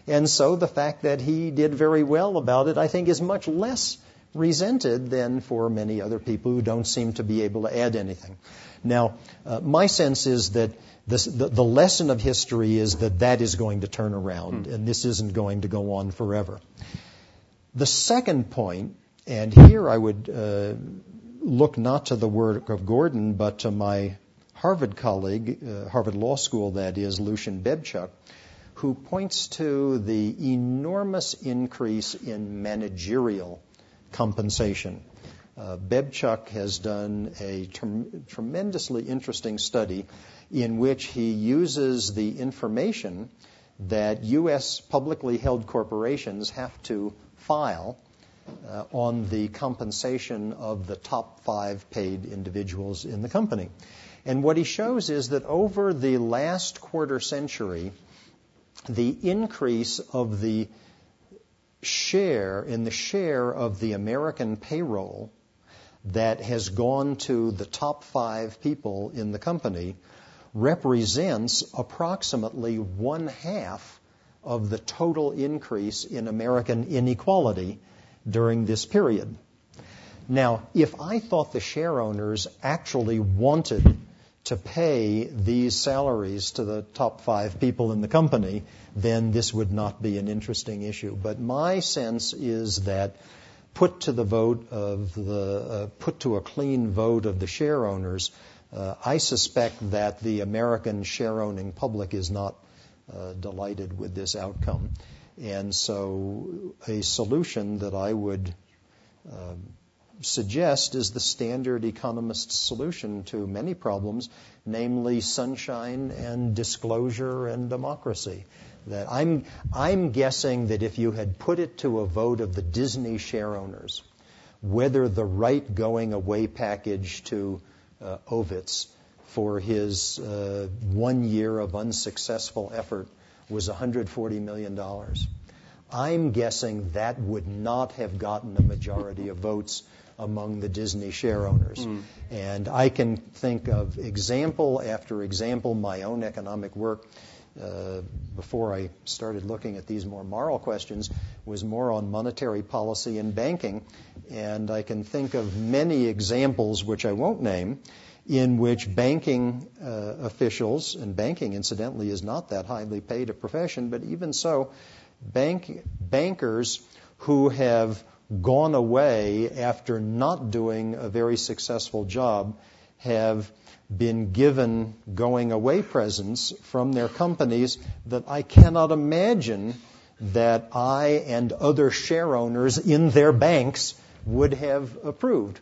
And so the fact that he did very well about it, I think, is much less resented than for many other people who don't seem to be able to add anything. Now, uh, my sense is that this, the, the lesson of history is that that is going to turn around, and this isn't going to go on forever. The second point, and here I would uh, look not to the work of Gordon, but to my Harvard colleague, uh, Harvard Law School, that is, Lucian Bebchuk, who points to the enormous increase in managerial compensation. Uh, Bebchuk has done a trem- tremendously interesting study in which he uses the information that U S publicly held corporations have to file uh, on the compensation of the top five paid individuals in the company. And what he shows is that over the last quarter century, the increase of the share, in the share of the American payroll that has gone to the top five people in the company represents approximately one half of the total increase in American inequality during this period. Now, if I thought the share owners actually wanted to pay these salaries to the top five people in the company, then this would not be an interesting issue. But my sense is that put to the vote of the, uh, put to a clean vote of the share owners, uh, I suspect that the American share-owning public is not uh, delighted with this outcome. And so a solution that I would uh, suggest is the standard economist solution to many problems, namely sunshine and disclosure and democracy. That I'm I'm guessing that if you had put it to a vote of the Disney share owners, whether the right going away package to uh, Ovitz for his uh, one year of unsuccessful effort was one hundred forty million dollars, I'm guessing that would not have gotten a majority of votes among the Disney share owners. Mm. And I can think of example after example. My own economic work uh, before I started looking at these more moral questions was more on monetary policy and banking. And I can think of many examples, which I won't name, in which banking uh, officials, and banking incidentally is not that highly paid a profession, but even so, bank, bankers who have gone away after not doing a very successful job have been given going away presents from their companies that I cannot imagine that I and other share owners in their banks would have approved.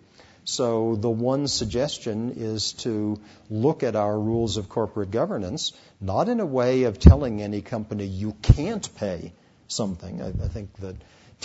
So the one suggestion is to look at our rules of corporate governance, not in a way of telling any company you can't pay something. I, I think that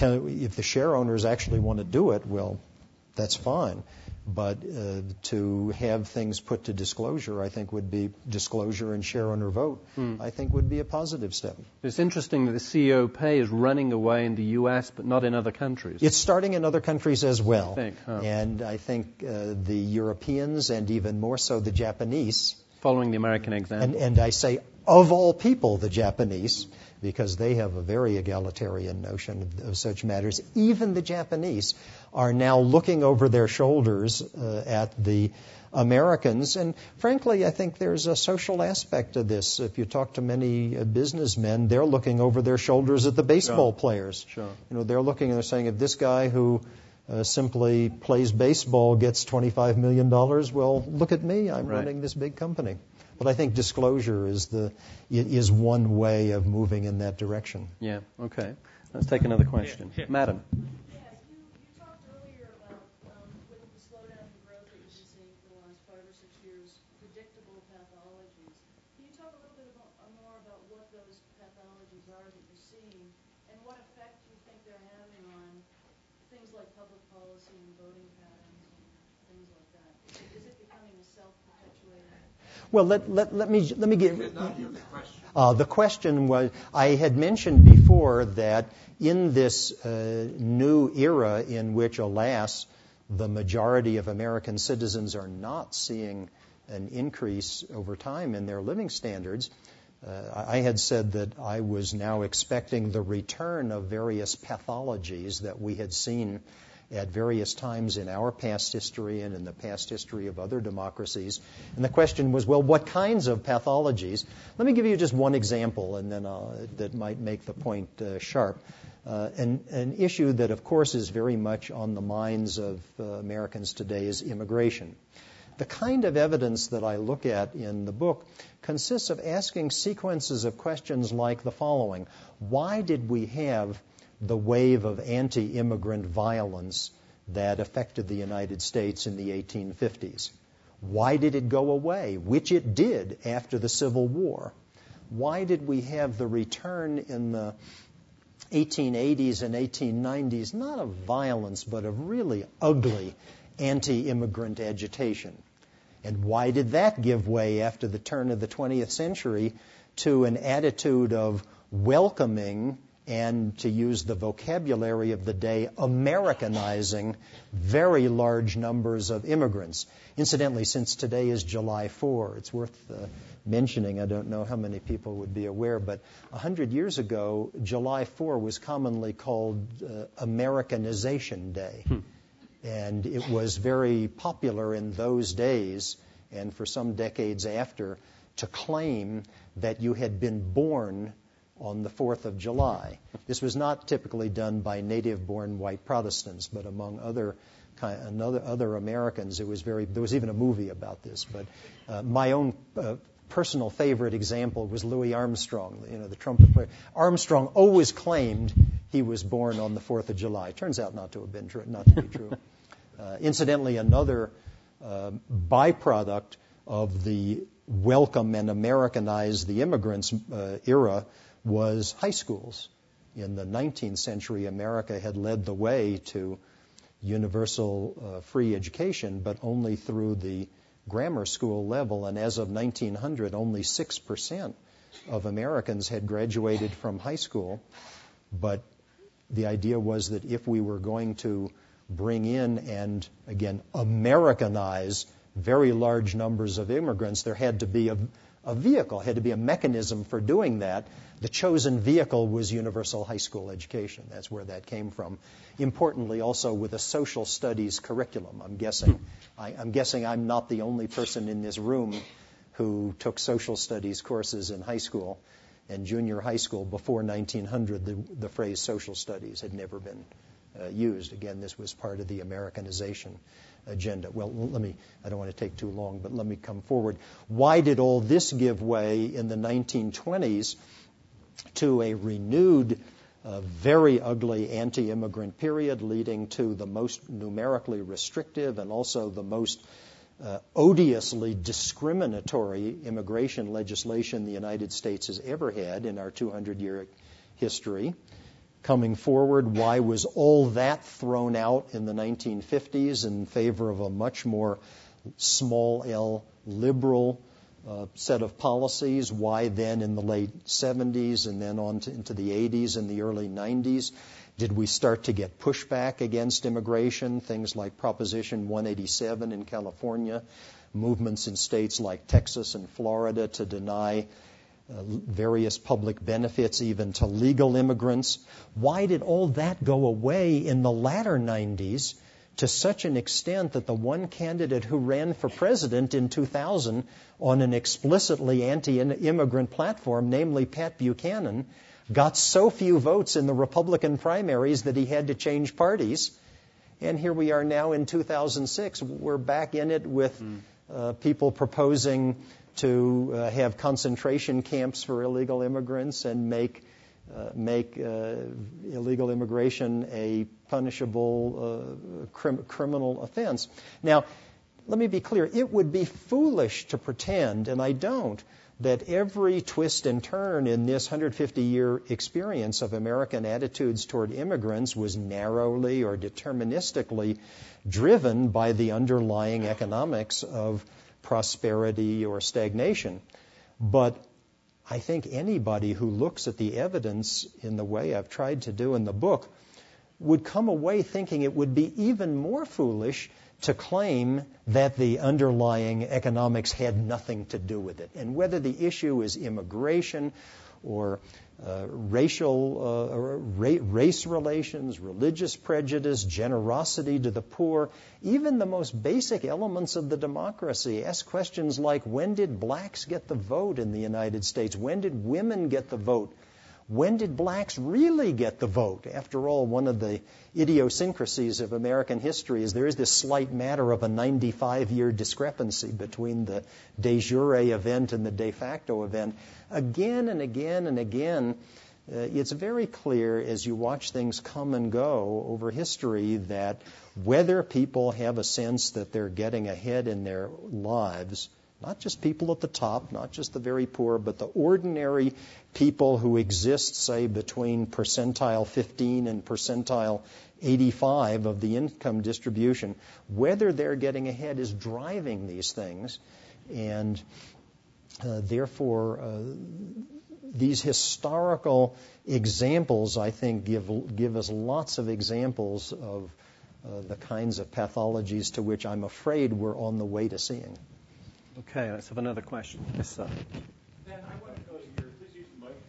if the share owners actually want to do it, well, that's fine. But uh, to have things put to disclosure, I think would be disclosure and share owner vote, mm. I think would be a positive step. It's interesting that the C E O pay is running away in the U S but not in other countries. It's starting in other countries as well. I think, huh? And I think uh, the Europeans and even more so the Japanese. Following the American example. And, and I say, of all people, the Japanese, because they have a very egalitarian notion of, of such matters. Even the Japanese are now looking over their shoulders uh, at the Americans. And frankly, I think there's a social aspect to this. If you talk to many uh, businessmen, they're looking over their shoulders at the baseball sure. players. Sure. You know, they're looking and they're saying, if this guy who uh, simply plays baseball gets twenty-five million dollars, well, look at me. I'm right. running this big company. But I think disclosure is the is one way of moving in that direction. Yeah. Okay. Let's take another question, yeah, yeah. Madam. Yes, you, you talked earlier about um, with the slowdown in growth that you've been seeing for the last five or six years, predictable pathologies. Can you talk a little bit about, uh, more about what those pathologies are that you're seeing, and what effect you think they're having on things like public policy and voting patterns and things like that? Is it, is it becoming a self-perpetuating? Well, let, let, let me let me get. Uh, the question was, I had mentioned before that in this uh, new era in which, alas, the majority of American citizens are not seeing an increase over time in their living standards, Uh, I had said that I was now expecting the return of various pathologies that we had seen at various times in our past history and in the past history of other democracies. And the question was, well, what kinds of pathologies? Let me give you just one example, and then uh, that might make the point uh, sharp. Uh, an, an issue that, of course, is very much on the minds of uh, Americans today is immigration. The kind of evidence that I look at in the book consists of asking sequences of questions like the following. Why did we have the wave of anti-immigrant violence that affected the United States in the eighteen fifties? Why did it go away, which it did after the Civil War? Why did we have the return in the eighteen eighties and eighteen nineties, not of violence, but of really ugly anti-immigrant agitation? And why did that give way after the turn of the twentieth century to an attitude of welcoming and, to use the vocabulary of the day, Americanizing very large numbers of immigrants? Incidentally, since today is July fourth, it's worth uh, mentioning, I don't know how many people would be aware, but one hundred years ago, July fourth was commonly called uh, Americanization Day. Hmm. And it was very popular in those days and for some decades after to claim that you had been born on the fourth of July. This was not typically done by native-born white Protestants, but among other kind, other, other Americans, it was very. There was even a movie about this. But uh, my own uh, personal favorite example was Louis Armstrong, you know, the trumpet player. Armstrong always claimed he was born on the fourth of July. Turns out not to have been true, not to be true. Uh, incidentally, another uh, byproduct of the welcome and Americanize the immigrants uh, era was high schools. In the nineteenth century, America had led the way to universal uh, free education, but only through the grammar school level. And as of nineteen hundred, only six percent of Americans had graduated from high school. But the idea was that if we were going to bring in and, again, Americanize very large numbers of immigrants, there had to be a, a vehicle, had to be a mechanism for doing that. The chosen vehicle was universal high school education. That's where that came from. Importantly, also with a social studies curriculum. I'm guessing, I, I'm guessing I'm not the only person in this room who took social studies courses in high school and junior high school. Before nineteen hundred, the, the phrase social studies had never been uh, used. Again, this was part of the Americanization agenda. Well, let me, I don't want to take too long, but let me come forward. Why did all this give way in the nineteen twenties to a renewed, uh, very ugly anti-immigrant period leading to the most numerically restrictive and also the most uh, odiously discriminatory immigration legislation the United States has ever had in our two hundred year history? Coming forward, why was all that thrown out in the nineteen fifties in favor of a much more small L liberal uh, set of policies? Why then in the late seventies and then on to, into the eighties and the early nineties did we start to get pushback against immigration? Things like Proposition one eighty-seven in California, movements in states like Texas and Florida to deny Uh, various public benefits even to legal immigrants. Why did all that go away in the latter nineties to such an extent that the one candidate who ran for president in two thousand on an explicitly anti-immigrant platform, namely Pat Buchanan, got so few votes in the Republican primaries that he had to change parties? And here we are now in two thousand six. We're back in it with mm. uh, people proposing to uh, have concentration camps for illegal immigrants and make uh, make uh, illegal immigration a punishable uh, crim- criminal offense. Now, let me be clear. It would be foolish to pretend, and I don't, that every twist and turn in this one hundred fifty year experience of American attitudes toward immigrants was narrowly or deterministically driven by the underlying economics of prosperity or stagnation. But I think anybody who looks at the evidence in the way I've tried to do in the book would come away thinking it would be even more foolish to claim that the underlying economics had nothing to do with it. And whether the issue is immigration or uh, racial uh, or ra- race relations, religious prejudice, generosity to the poor, even the most basic elements of the democracy, ask questions like, when did blacks get the vote in the United States? When did women get the vote? When did blacks really get the vote? After all, one of the idiosyncrasies of American history is there is this slight matter of a ninety-five year discrepancy between the de jure event and the de facto event. Again and again and again, uh, it's very clear as you watch things come and go over history that whether people have a sense that they're getting ahead in their lives, not just people at the top, not just the very poor, but the ordinary people who exist, say, between percentile fifteen and percentile eighty-five of the income distribution, whether they're getting ahead is driving these things. And uh, therefore, uh, these historical examples, I think, give, give us lots of examples of uh, the kinds of pathologies to which I'm afraid we're on the way to seeing. Okay, let's have another question. Yes, sir. Ben, I want to go to your, please use the mic.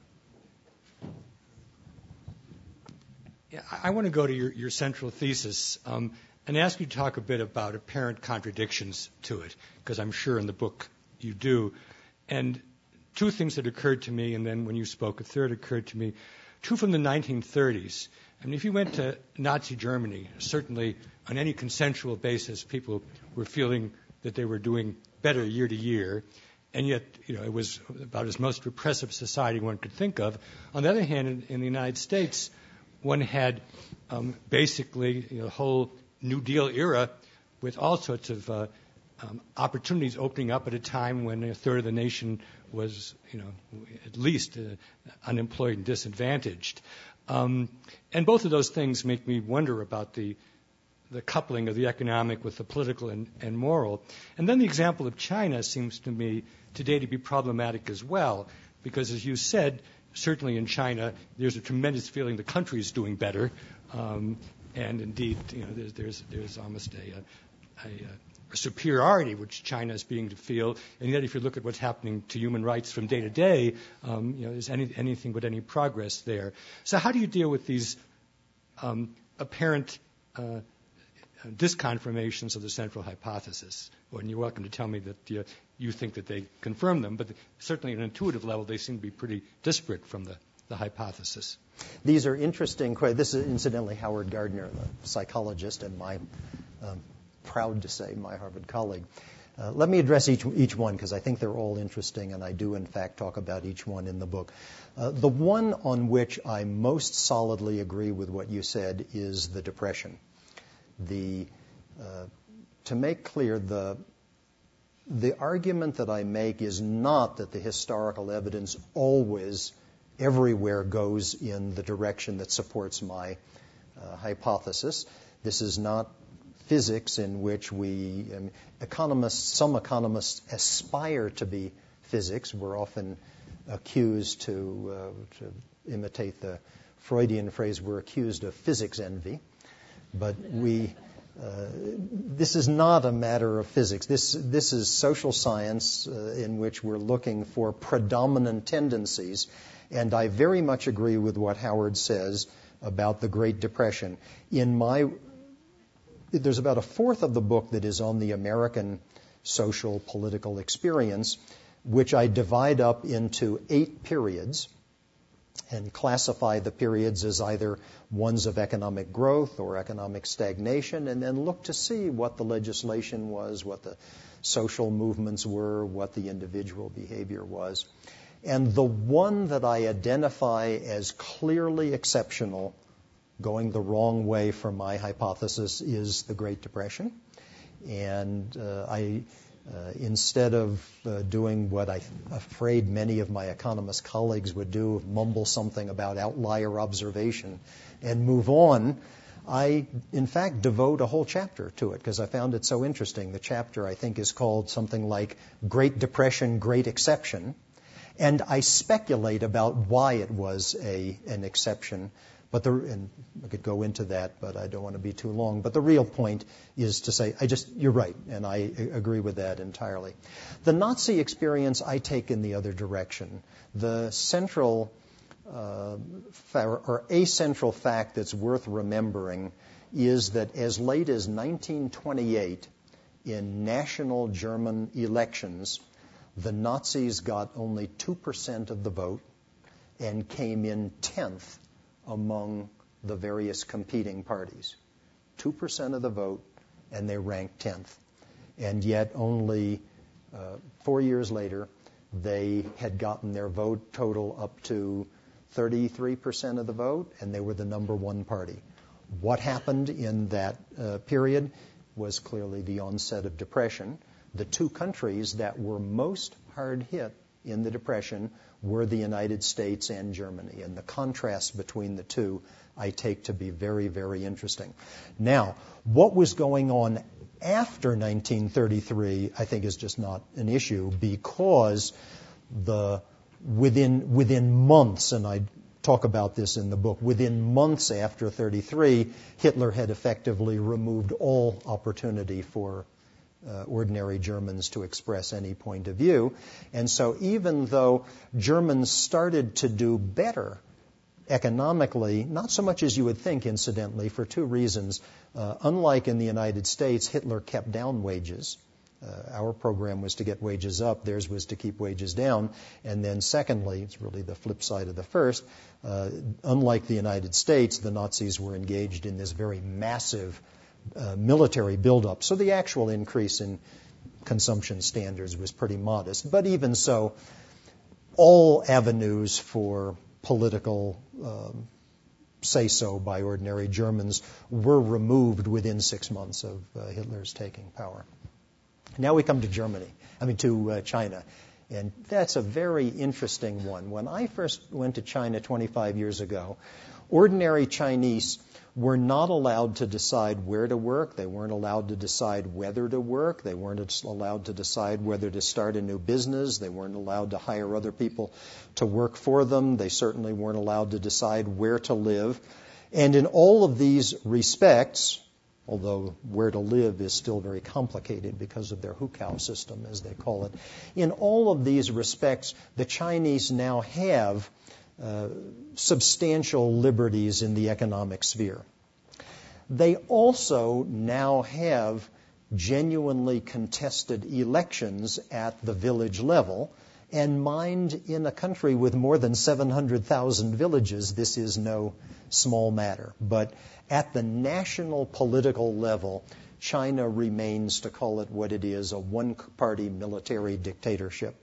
Yeah, I, I want to go to your, your central thesis um, and ask you to talk a bit about apparent contradictions to it, because I'm sure in the book you do. And two things that occurred to me, and then when you spoke, a third occurred to me. Two from the nineteen thirties. I mean, if you went to Nazi Germany, certainly on any consensual basis, people were feeling that they were doing better year to year, and yet, you know, it was about as most repressive society one could think of. On the other hand, in, in the United States, one had um, basically you know, the whole New Deal era with all sorts of uh, um, opportunities opening up at a time when a third of the nation was, you know, at least uh, unemployed and disadvantaged. Um, and both of those things make me wonder about the the coupling of the economic with the political and, and moral. And then the example of China seems to me today to be problematic as well, because as you said, certainly in China, there's a tremendous feeling the country is doing better, um, and indeed, you know, there's there's, there's almost a, a, a superiority which China is beginning to feel. And yet, if you look at what's happening to human rights from day to day, um, you know, there's any, anything but any progress there. So, how do you deal with these um, apparent uh, disconfirmations of the central hypothesis? Well, and you're welcome to tell me that uh, you think that they confirm them, but certainly at an intuitive level, they seem to be pretty disparate from the, the hypothesis. These are interesting questions. This is incidentally Howard Gardner, the psychologist, and my, um, proud to say, my Harvard colleague. Uh, let me address each each one, because I think they're all interesting, and I do, in fact, talk about each one in the book. Uh, the one on which I most solidly agree with what you said is the Depression. The, uh, to make clear, the, the argument that I make is not that the historical evidence always, everywhere goes in the direction that supports my uh, hypothesis. This is not physics in which we, um, economists, some economists aspire to be physics. We're often accused to, uh, to imitate the Freudian phrase, we're accused of physics envy. But we, uh, this is not a matter of physics. This this is social science uh, in which we're looking for predominant tendencies. And I very much agree with what Howard says about the Great Depression. In my, there's about a fourth of the book that is on the American social political experience, which I divide up into eight periods and classify the periods as either ones of economic growth or economic stagnation, and then look to see what the legislation was, what the social movements were, what the individual behavior was. And the one that I identify as clearly exceptional, going the wrong way from my hypothesis, is the Great Depression. And uh, I... Uh, instead of uh, doing what I'm afraid many of my economist colleagues would do, mumble something about outlier observation and move on, I, in fact, devote a whole chapter to it because I found it so interesting. The chapter, I think, is called something like Great Depression, Great Exception. And I speculate about why it was a an exception. But the, and I could go into that, but I don't want to be too long. But the real point is to say, I just, you're right, and I agree with that entirely. The Nazi experience I take in the other direction. The central, uh, fa- or a central fact that's worth remembering is that as late as nineteen twenty-eight, in national German elections, the Nazis got only two percent of the vote and came in tenth among the various competing parties. two percent of the vote, and they ranked tenth. And yet only uh, four years later, they had gotten their vote total up to thirty-three percent of the vote, and they were the number one party. What happened in that uh, period was clearly the onset of depression. The two countries that were most hard hit in the Depression were the United States and Germany. And the contrast between the two I take to be very, very interesting. Now, what was going on after nineteen thirty-three, I think, is just not an issue because the within within months, and I talk about this in the book, within months after thirty-three, Hitler had effectively removed all opportunity for Uh, ordinary Germans to express any point of view. And so even though Germans started to do better economically, not so much as you would think, incidentally, for two reasons. Uh, unlike in the United States, Hitler kept down wages. Uh, our program was to get wages up. Theirs was to keep wages down. And then secondly, it's really the flip side of the first, uh, unlike the United States, the Nazis were engaged in this very massive Uh, military buildup. So the actual increase in consumption standards was pretty modest. But even so, all avenues for political um, say-so by ordinary Germans were removed within six months of uh, Hitler's taking power. Now we come to Germany, I mean to uh, China. And that's a very interesting one. When I first went to China twenty-five years ago, ordinary Chinese were not allowed to decide where to work. They weren't allowed to decide whether to work. They weren't allowed to decide whether to start a new business. They weren't allowed to hire other people to work for them. They certainly weren't allowed to decide where to live. And in all of these respects, although where to live is still very complicated because of their hukou system, as they call it, in all of these respects, the Chinese now have Uh, substantial liberties in the economic sphere. They also now have genuinely contested elections at the village level, and mind, in a country with more than seven hundred thousand villages, this is no small matter. But at the national political level, China remains, to call it what it is, a one-party military dictatorship.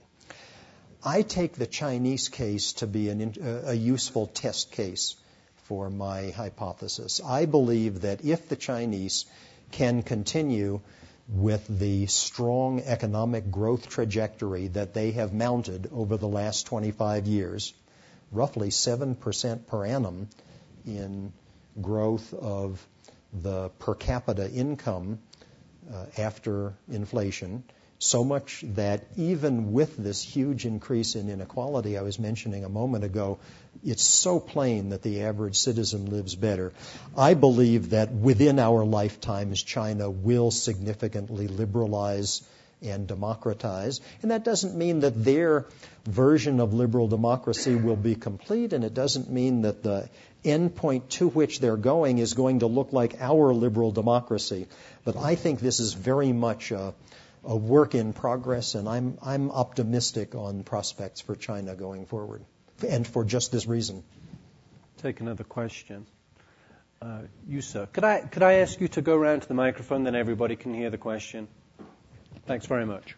I take the Chinese case to be an, a useful test case for my hypothesis. I believe that if the Chinese can continue with the strong economic growth trajectory that they have mounted over the last twenty-five years, roughly seven percent per annum in growth of the per capita income uh, after inflation, so much that even with this huge increase in inequality I was mentioning a moment ago, it's so plain that the average citizen lives better. I believe that within our lifetimes, China will significantly liberalize and democratize. And that doesn't mean that their version of liberal democracy will be complete, and it doesn't mean that the end point to which they're going is going to look like our liberal democracy. But I think this is very much a a work in progress, and I'm I'm optimistic on prospects for China going forward, and for just this reason. Take another question. Uh, you, sir. Could I could I ask you to go around to the microphone, then everybody can hear the question? Thanks very much.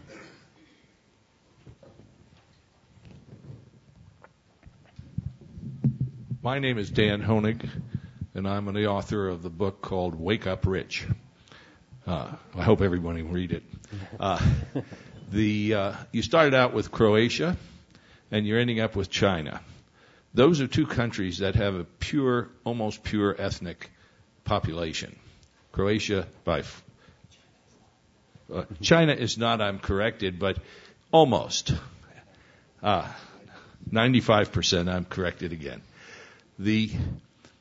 My name is Dan Honig, and I'm the author of the book called Wake Up Rich. Uh, I hope everybody will read it. Uh, the uh, you started out with Croatia, and you're ending up with China. Those are two countries that have a pure, almost pure ethnic population. Croatia, by uh, China is not, I'm corrected, but almost. Uh, ninety-five percent, I'm corrected again. The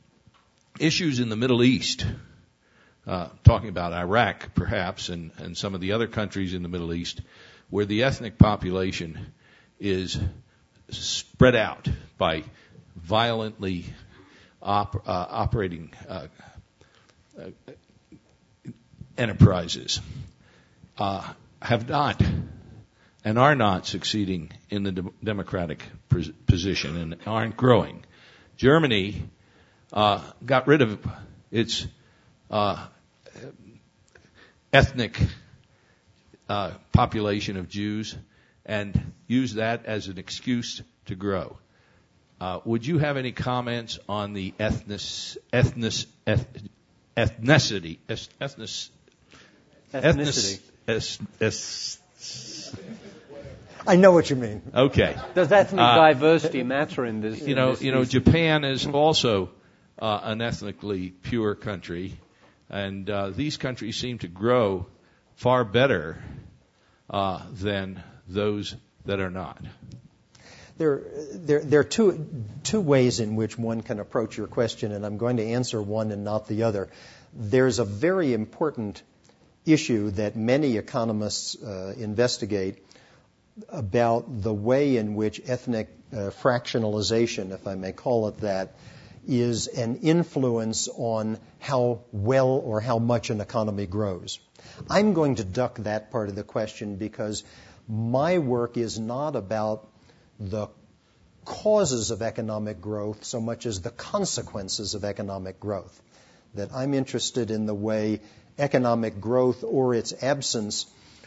issues in the Middle East, uh, talking about Iraq perhaps and, and some of the other countries in the Middle East, where the ethnic population is spread out by violently op, uh, operating uh, uh, enterprises, uh, have not and are not succeeding in the de- democratic pos- position and aren't growing. Germany uh, got rid of its uh, ethnic uh, population of Jews and used that as an excuse to grow. Uh, would you have any comments on the ethnic, ethnic, eth, ethnicity, ethnic, Ethnicity. Ethnic, es, es, I know what you mean. Okay. Does ethnic Uh, diversity matter in this? You in know, this you know, issue? Japan is also uh, an ethnically pure country, and uh, these countries seem to grow far better uh, than those that are not. There, there, there are two, two ways in which one can approach your question, and I'm going to answer one and not the other. There's a very important issue that many economists uh, investigate about the way in which ethnic uh, fractionalization, if I may call it that, is an influence on how well or how much an economy grows. I'm going to duck that part of the question because my work is not about the causes of economic growth so much as the consequences of economic growth. That I'm interested in the way economic growth or its absence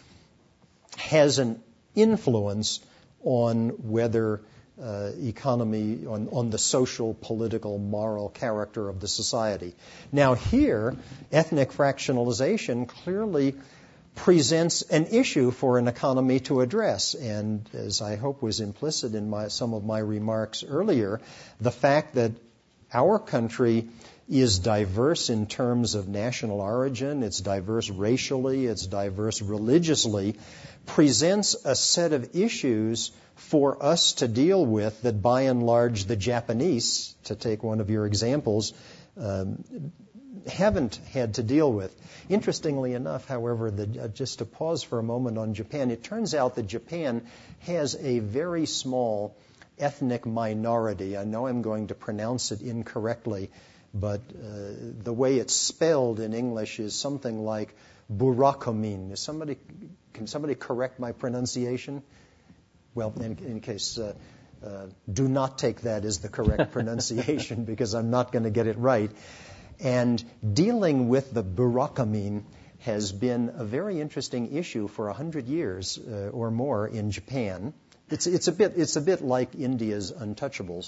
has an influence on whether uh, economy, on, on the social, political, moral character of the society. Now here, ethnic fractionalization clearly presents an issue for an economy to address. And as I hope was implicit in my, some of my remarks earlier, the fact that our country is diverse in terms of national origin, it's diverse racially, it's diverse religiously, presents a set of issues for us to deal with that by and large the Japanese, to take one of your examples, um, haven't had to deal with. Interestingly enough, however, the, uh, just to pause for a moment on Japan, it turns out that Japan has a very small ethnic minority. I know I'm going to pronounce it incorrectly, but uh, the way it's spelled in English is something like Burakumin. Is somebody, can somebody correct my pronunciation? Well, in, in case, uh, uh, do not take that as the correct pronunciation because I'm not going to get it right. And dealing with the Burakumin has been a very interesting issue for a hundred years uh, or more in Japan. It's, it's a bit, it's a bit like India's untouchables.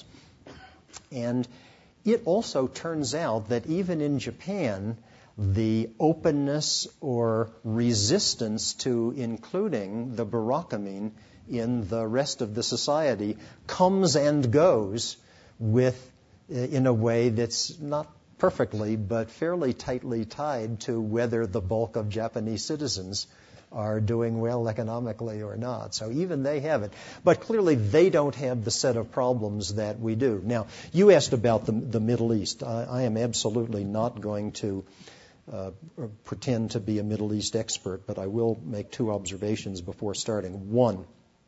And it also turns out that even in Japan, the openness or resistance to including the Burakumin in the rest of the society comes and goes with, in a way that's not perfectly, but fairly tightly tied to whether the bulk of Japanese citizens are doing well economically or not. So even they have it. But clearly they don't have the set of problems that we do. Now, you asked about the, the Middle East. I, I am absolutely not going to uh, pretend to be a Middle East expert, but I will make two observations before starting. One,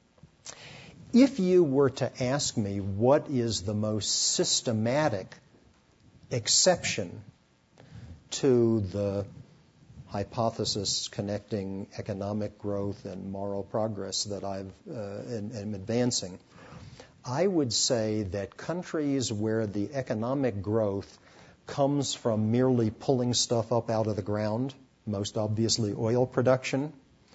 if you were to ask me what is the most systematic exception to the hypothesis connecting economic growth and moral progress that I've uh, am, am advancing, I would say that countries where the economic growth comes from merely pulling stuff up out of the ground, most obviously oil production,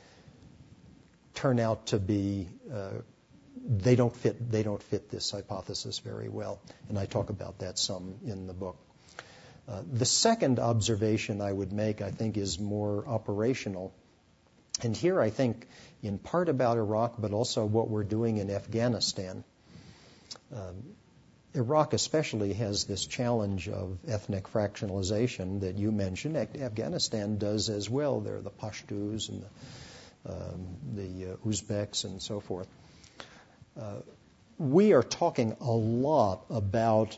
turn out to be uh, they don't fit they don't fit this hypothesis very well, and I talk about that some in the book. Uh, the second observation I would make, I think, is more operational. And here I think in part about Iraq, but also what we're doing in Afghanistan. Um, Iraq especially has this challenge of ethnic fractionalization that you mentioned. Afghanistan does as well. There are the Pashtuns and the, um, the uh, Uzbeks and so forth. Uh, we are talking a lot about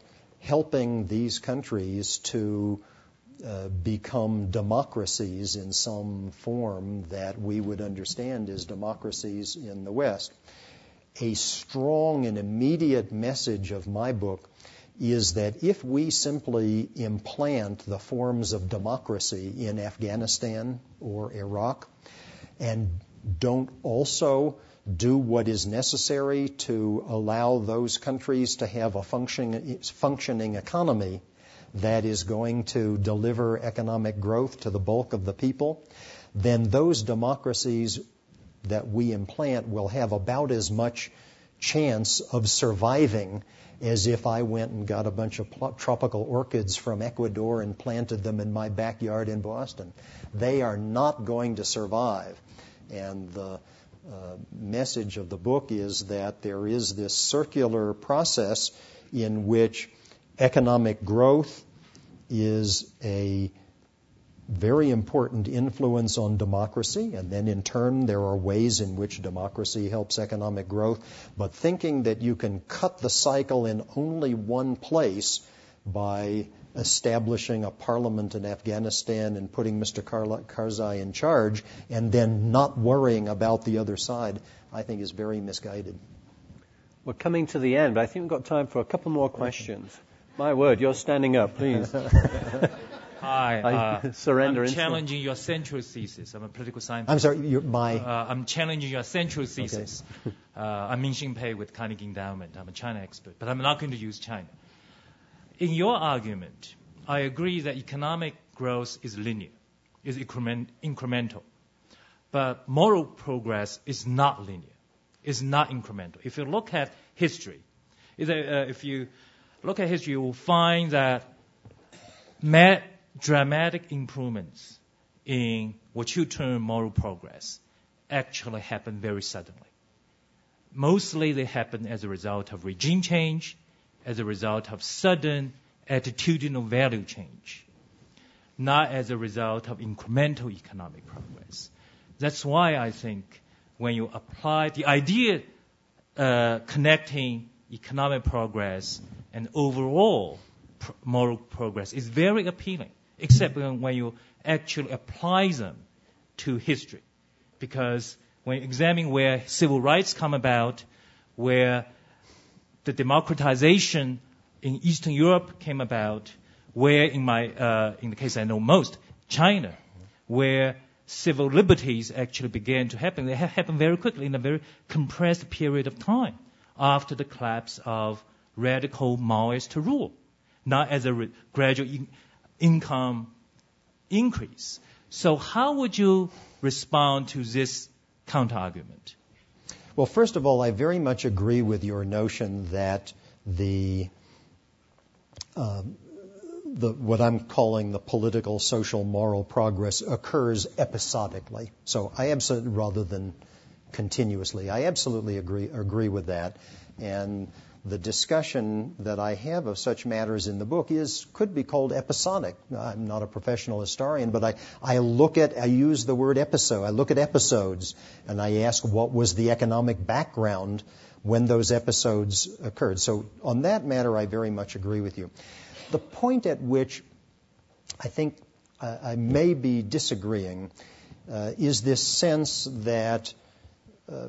helping these countries to uh, become democracies in some form that we would understand as democracies in the West. A strong and immediate message of my book is that if we simply implant the forms of democracy in Afghanistan or Iraq and don't also do what is necessary to allow those countries to have a function, functioning economy that is going to deliver economic growth to the bulk of the people, then those democracies that we implant will have about as much chance of surviving as if I went and got a bunch of pl- tropical orchids from Ecuador and planted them in my backyard in Boston. They are not going to survive. And the uh, message of the book is that there is this circular process in which economic growth is a very important influence on democracy, and then in turn there are ways in which democracy helps economic growth. But thinking that you can cut the cycle in only one place by establishing a parliament in Afghanistan and putting Mister Kar- Karzai in charge and then not worrying about the other side, I think is very misguided. We're coming to the end, but I think we've got time for a couple more questions. My word, you're standing up, please. Hi, I uh, surrender I'm instantly. challenging your central thesis. I'm a political scientist. I'm sorry, you're my... Uh, I'm challenging your central thesis. Okay. uh, I'm Min Xing-pei with Carnegie Endowment. I'm a China expert, but I'm not going to use China. In your argument, I agree that economic growth is linear, is increment, incremental. But moral progress is not linear, is not incremental. If you look at history, if, uh, if you look at history, you will find that ma- dramatic improvements in what you term moral progress actually happen very suddenly. Mostly they happen as a result of regime change, as a result of sudden attitudinal value change, not as a result of incremental economic progress. That's why I think when you apply the idea uh, connecting economic progress and overall pr- moral progress is very appealing, except when, when you actually apply them to history. Because when you examine where civil rights come about, where the democratization in Eastern Europe came about, where in my uh, in the case I know most, China, where civil liberties actually began to happen. They ha- happened very quickly in a very compressed period of time after the collapse of radical Maoist rule, not as a re- gradual in- income increase. So how would you respond to this counter-argument? Well, first of all, I very much agree with your notion that the um, the what I'm calling the political, social, moral progress occurs episodically. So I absolutely, rather than continuously, I absolutely agree agree with that. And the discussion that I have of such matters in the book is could be called episodic. I'm not a professional historian, but I, I look at, I use the word episode. I look at episodes and I ask what was the economic background when those episodes occurred. So on that matter, I very much agree with you. The point at which I think uh, I may be disagreeing uh, is this sense that uh,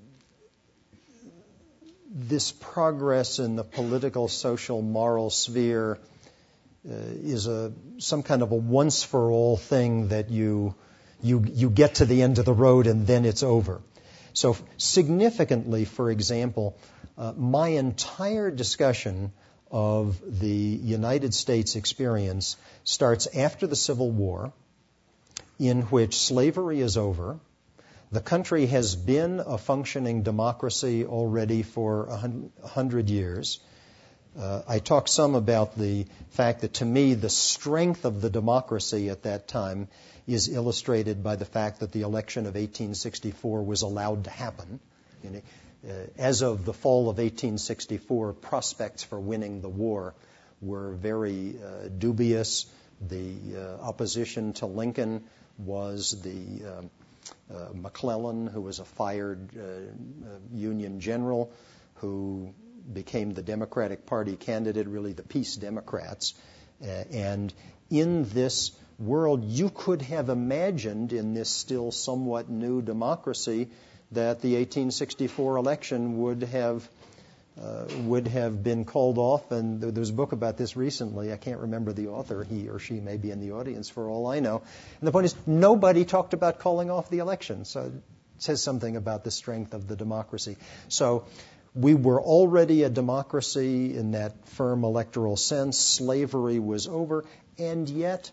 this progress in the political, social, moral sphere uh, is a some kind of a once-for-all thing that you you you get to the end of the road and then it's over. So significantly, for example, uh, my entire discussion of the United States experience starts after the Civil War, in which slavery is over. The country has been a functioning democracy already for a hundred years. Uh, I talk some about the fact that, to me, the strength of the democracy at that time is illustrated by the fact that the election of eighteen sixty-four was allowed to happen. You know, uh, as of the fall of eighteen sixty-four, prospects for winning the war were very uh, dubious. The uh, opposition to Lincoln was the uh, Uh, McClellan, who was a fired uh, uh, Union general, who became the Democratic Party candidate, really the Peace Democrats. Uh, and in this world, you could have imagined in this still somewhat new democracy that the eighteen sixty-four election would have uh, would have been called off. And there was a book about this recently. I can't remember the author. He or she may be in the audience for all I know. And the point is, nobody talked about calling off the election. So it says something about the strength of the democracy. So we were already a democracy in that firm electoral sense. Slavery was over. And yet,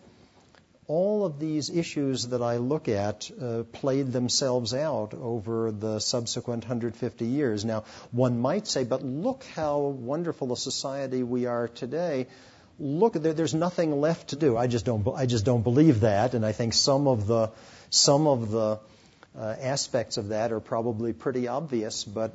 all of these issues that I look at uh, played themselves out over the subsequent one hundred fifty years. Now, one might say, but look how wonderful a society we are today. Look, there, there's nothing left to do. I just don't. I just don't believe that, and I think some of the some of the uh, aspects of that are probably pretty obvious. But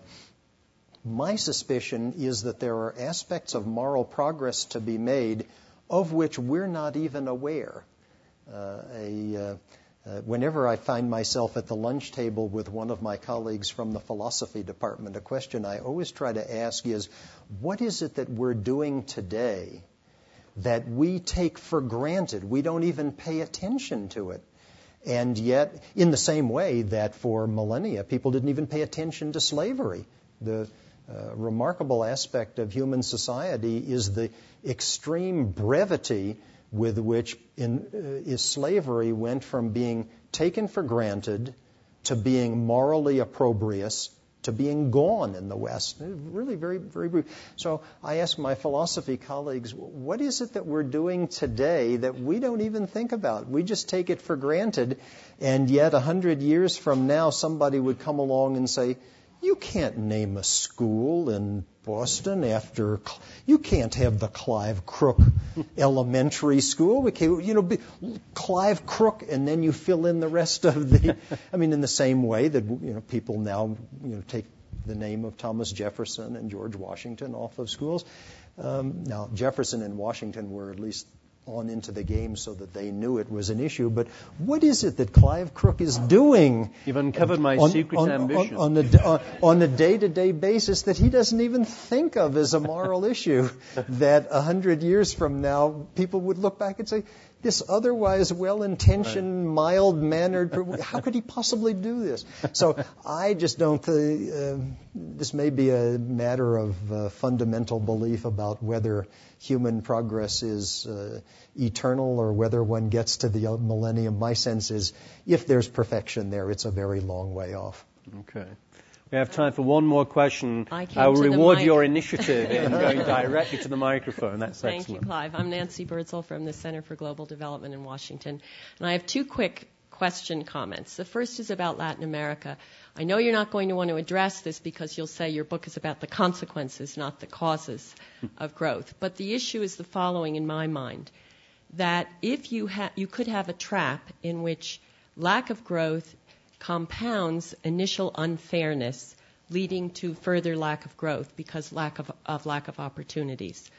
my suspicion is that there are aspects of moral progress to be made of which we're not even aware. Uh, a, uh, uh, whenever I find myself at the lunch table with one of my colleagues from the philosophy department, a question I always try to ask is, what is it that we're doing today that we take for granted? We don't even pay attention to it. And yet, in the same way that for millennia, people didn't even pay attention to slavery. The uh, remarkable aspect of human society is the extreme brevity with which in, uh, is slavery went from being taken for granted to being morally opprobrious to being gone in the West. Really very, very brief. So I ask my philosophy colleagues, what is it that we're doing today that we don't even think about? We just take it for granted, and yet a hundred years from now somebody would come along and say, you can't name a school in Boston after, you can't have the Clive Crook Elementary School. We can, you know, be, Clive Crook, and then you fill in the rest of the, I mean, in the same way that, you know, people now, you know, take the name of Thomas Jefferson and George Washington off of schools. Um, now, Jefferson and Washington were at least on into the game so that they knew it was an issue. But what is it that Clive Crook is doing? You've uncovered my on, secret on, ambition. On, on, a, on, on a day-to-day basis that he doesn't even think of as a moral issue, that a hundred years from now people would look back and say, this otherwise well-intentioned, right, mild-mannered, how could he possibly do this? So I just don't think, uh, this may be a matter of uh, fundamental belief about whether human progress is uh, eternal or whether one gets to the millennium. My sense is if there's perfection there, it's a very long way off. Okay. We have time for one more question. I, I will to reward mic. your initiative in going directly to the microphone. That's Thank excellent. you, Clive. I'm Nancy Birdsall from the Center for Global Development in Washington. And I have two quick question comments. The first is about Latin America. I know you're not going to want to address this because you'll say your book is about the consequences, not the causes of growth. But the issue is the following in my mind, that if you ha- you could have a trap in which lack of growth compounds initial unfairness, leading to further lack of growth because lack of, of lack of opportunities.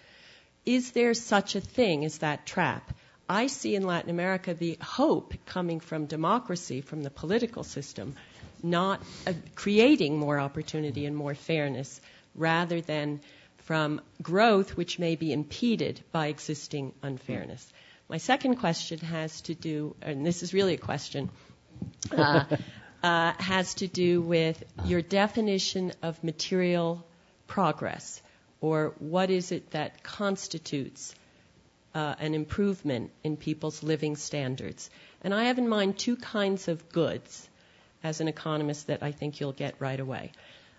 Is there such a thing as that trap? I see in Latin America the hope coming from democracy, from the political system, not uh, creating more opportunity and more fairness, rather than from growth which may be impeded by existing unfairness. My second question has to do, and this is really a question, Uh, uh, has to do with your definition of material progress, or what is it that constitutes uh, an improvement in people's living standards. And I have in mind two kinds of goods as an economist that I think you'll get right away.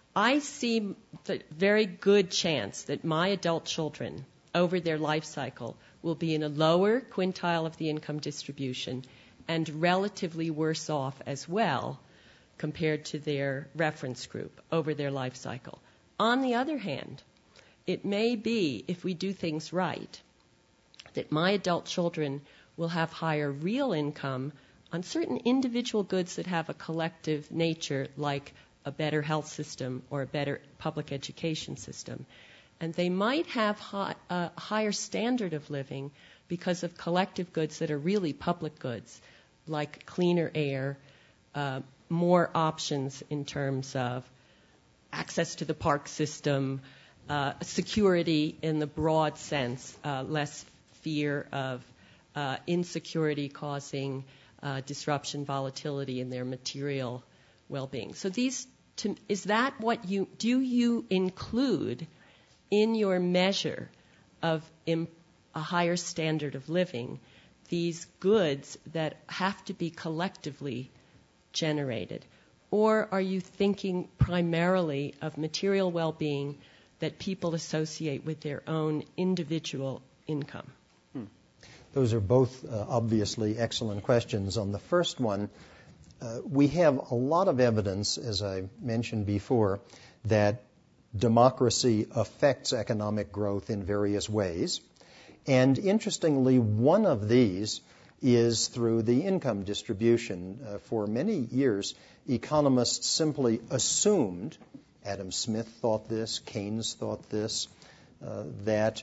I see the very good chance that my adult children over their life cycle will be in a lower quintile of the income distribution and relatively worse off as well compared to their reference group over their life cycle. On the other hand, it may be, if we do things right, that my adult children will have higher real income on certain individual goods that have a collective nature, like a better health system or a better public education system. And they might have high, a higher standard of living because of collective goods that are really public goods, like cleaner air, uh, more options in terms of access to the park system, uh, security in the broad sense, uh, less fear of uh, insecurity causing uh, disruption, volatility in their material well-being. So these, to, is that what you, do you include in your measure of imp- a higher standard of living these goods that have to be collectively generated? Or are you thinking primarily of material well-being that people associate with their own individual income? Hmm. Those are both uh, obviously excellent questions. On the first one, uh, we have a lot of evidence, as I mentioned before, that democracy affects economic growth in various ways. And interestingly, one of these is through the income distribution. Uh, for many years, economists simply assumed, Adam Smith thought this, Keynes thought this, uh, that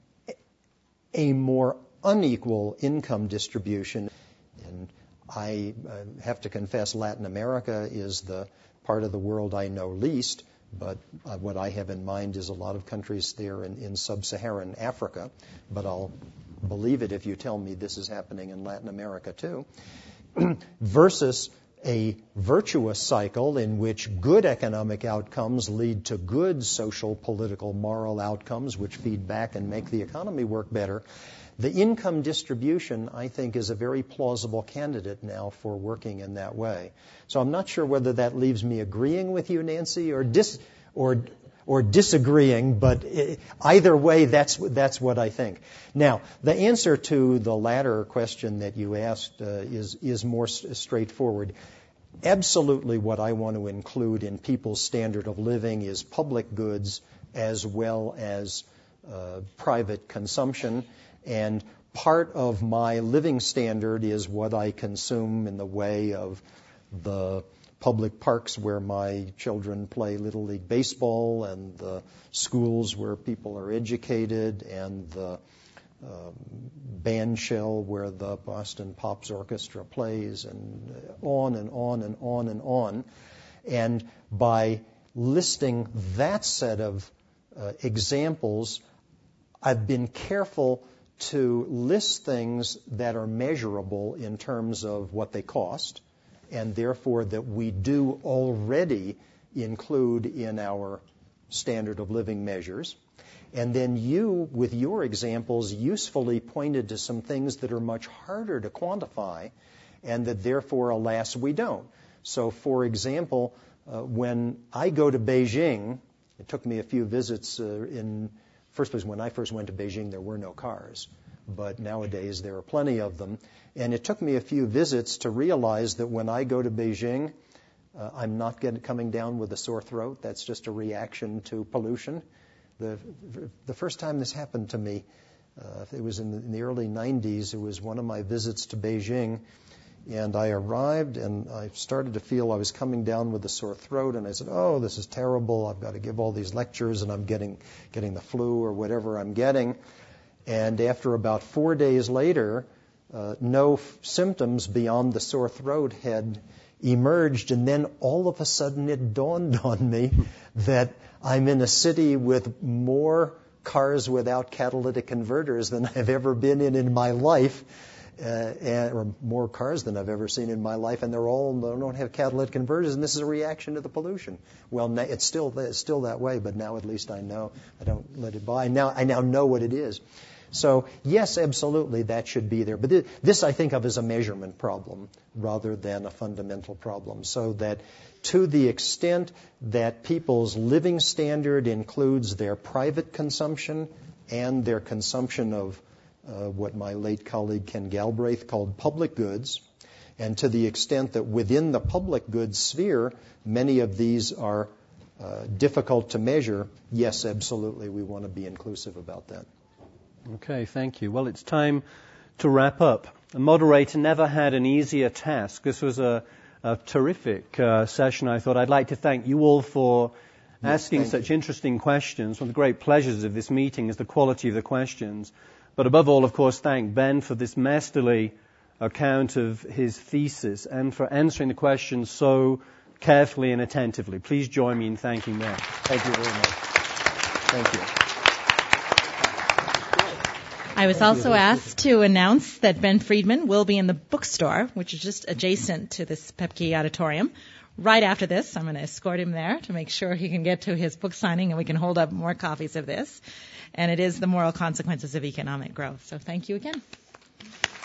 a more unequal income distribution, and I uh, have to confess Latin America is the part of the world I know least, but uh, what I have in mind is a lot of countries there in, in sub-Saharan Africa, but I'll believe it if you tell me this is happening in Latin America too, versus a virtuous cycle in which good economic outcomes lead to good social, political, moral outcomes which feed back and make the economy work better. The income distribution, I think, is a very plausible candidate now for working in that way. So I'm not sure whether that leaves me agreeing with you, Nancy, or dis or or disagreeing, but either way, that's that's what I think. Now, the answer to the latter question that you asked uh, is is more s- straightforward. Absolutely, what I want to include in people's standard of living is public goods as well as uh, private consumption. And part of my living standard is what I consume in the way of the public parks where my children play Little League Baseball, and the schools where people are educated, and the uh, band shell where the Boston Pops Orchestra plays, and on and on and on and on. And by listing that set of uh, examples, I've been careful to list things that are measurable in terms of what they cost, and therefore that we do already include in our standard of living measures. And then you, with your examples, usefully pointed to some things that are much harder to quantify, and that therefore, alas, we don't. So, for example, uh, when I go to Beijing, it took me a few visits uh, in First place, when I first went to Beijing, there were no cars, but nowadays there are plenty of them. And it took me a few visits to realize that when I go to Beijing, uh, I'm not getting, coming down with a sore throat. That's just a reaction to pollution. The the first time this happened to me, uh, it was in the, in the early nineties. It was one of my visits to Beijing. And I arrived, and I started to feel I was coming down with a sore throat, and I said, oh, this is terrible. I've got to give all these lectures, and I'm getting getting the flu or whatever I'm getting. And after about four days later, uh, no f- symptoms beyond the sore throat had emerged, and then all of a sudden it dawned on me that I'm in a city with more cars without catalytic converters than I've ever been in in my life. Uh, and, or more cars than I've ever seen in my life, and they're all they don't have catalytic converters, and this is a reaction to the pollution. Well, it's still it's still that way, but now at least I know. I don't let it by. Now I now know what it is. So yes, absolutely, that should be there. But th- this I think of as a measurement problem rather than a fundamental problem. So that to the extent that people's living standard includes their private consumption and their consumption of Uh, what my late colleague Ken Galbraith called public goods, and to the extent that within the public goods sphere, many of these are uh, difficult to measure, yes, absolutely, we want to be inclusive about that. Okay, thank you. Well, it's time to wrap up. The moderator never had an easier task. This was a, a terrific uh, session, I thought. I'd like to thank you all for asking yes, such you. interesting questions. One of the great pleasures of this meeting is the quality of the questions. But above all, of course, thank Ben for this masterly account of his thesis and for answering the questions so carefully and attentively. Please join me in thanking Ben. Thank you very much. Thank you. I was also asked to announce that Ben Friedman will be in the bookstore, which is just adjacent to this Pepke auditorium. Right after this, I'm going to escort him there to make sure he can get to his book signing and we can hold up more copies of this. And it is The Moral Consequences of Economic Growth. So thank you again.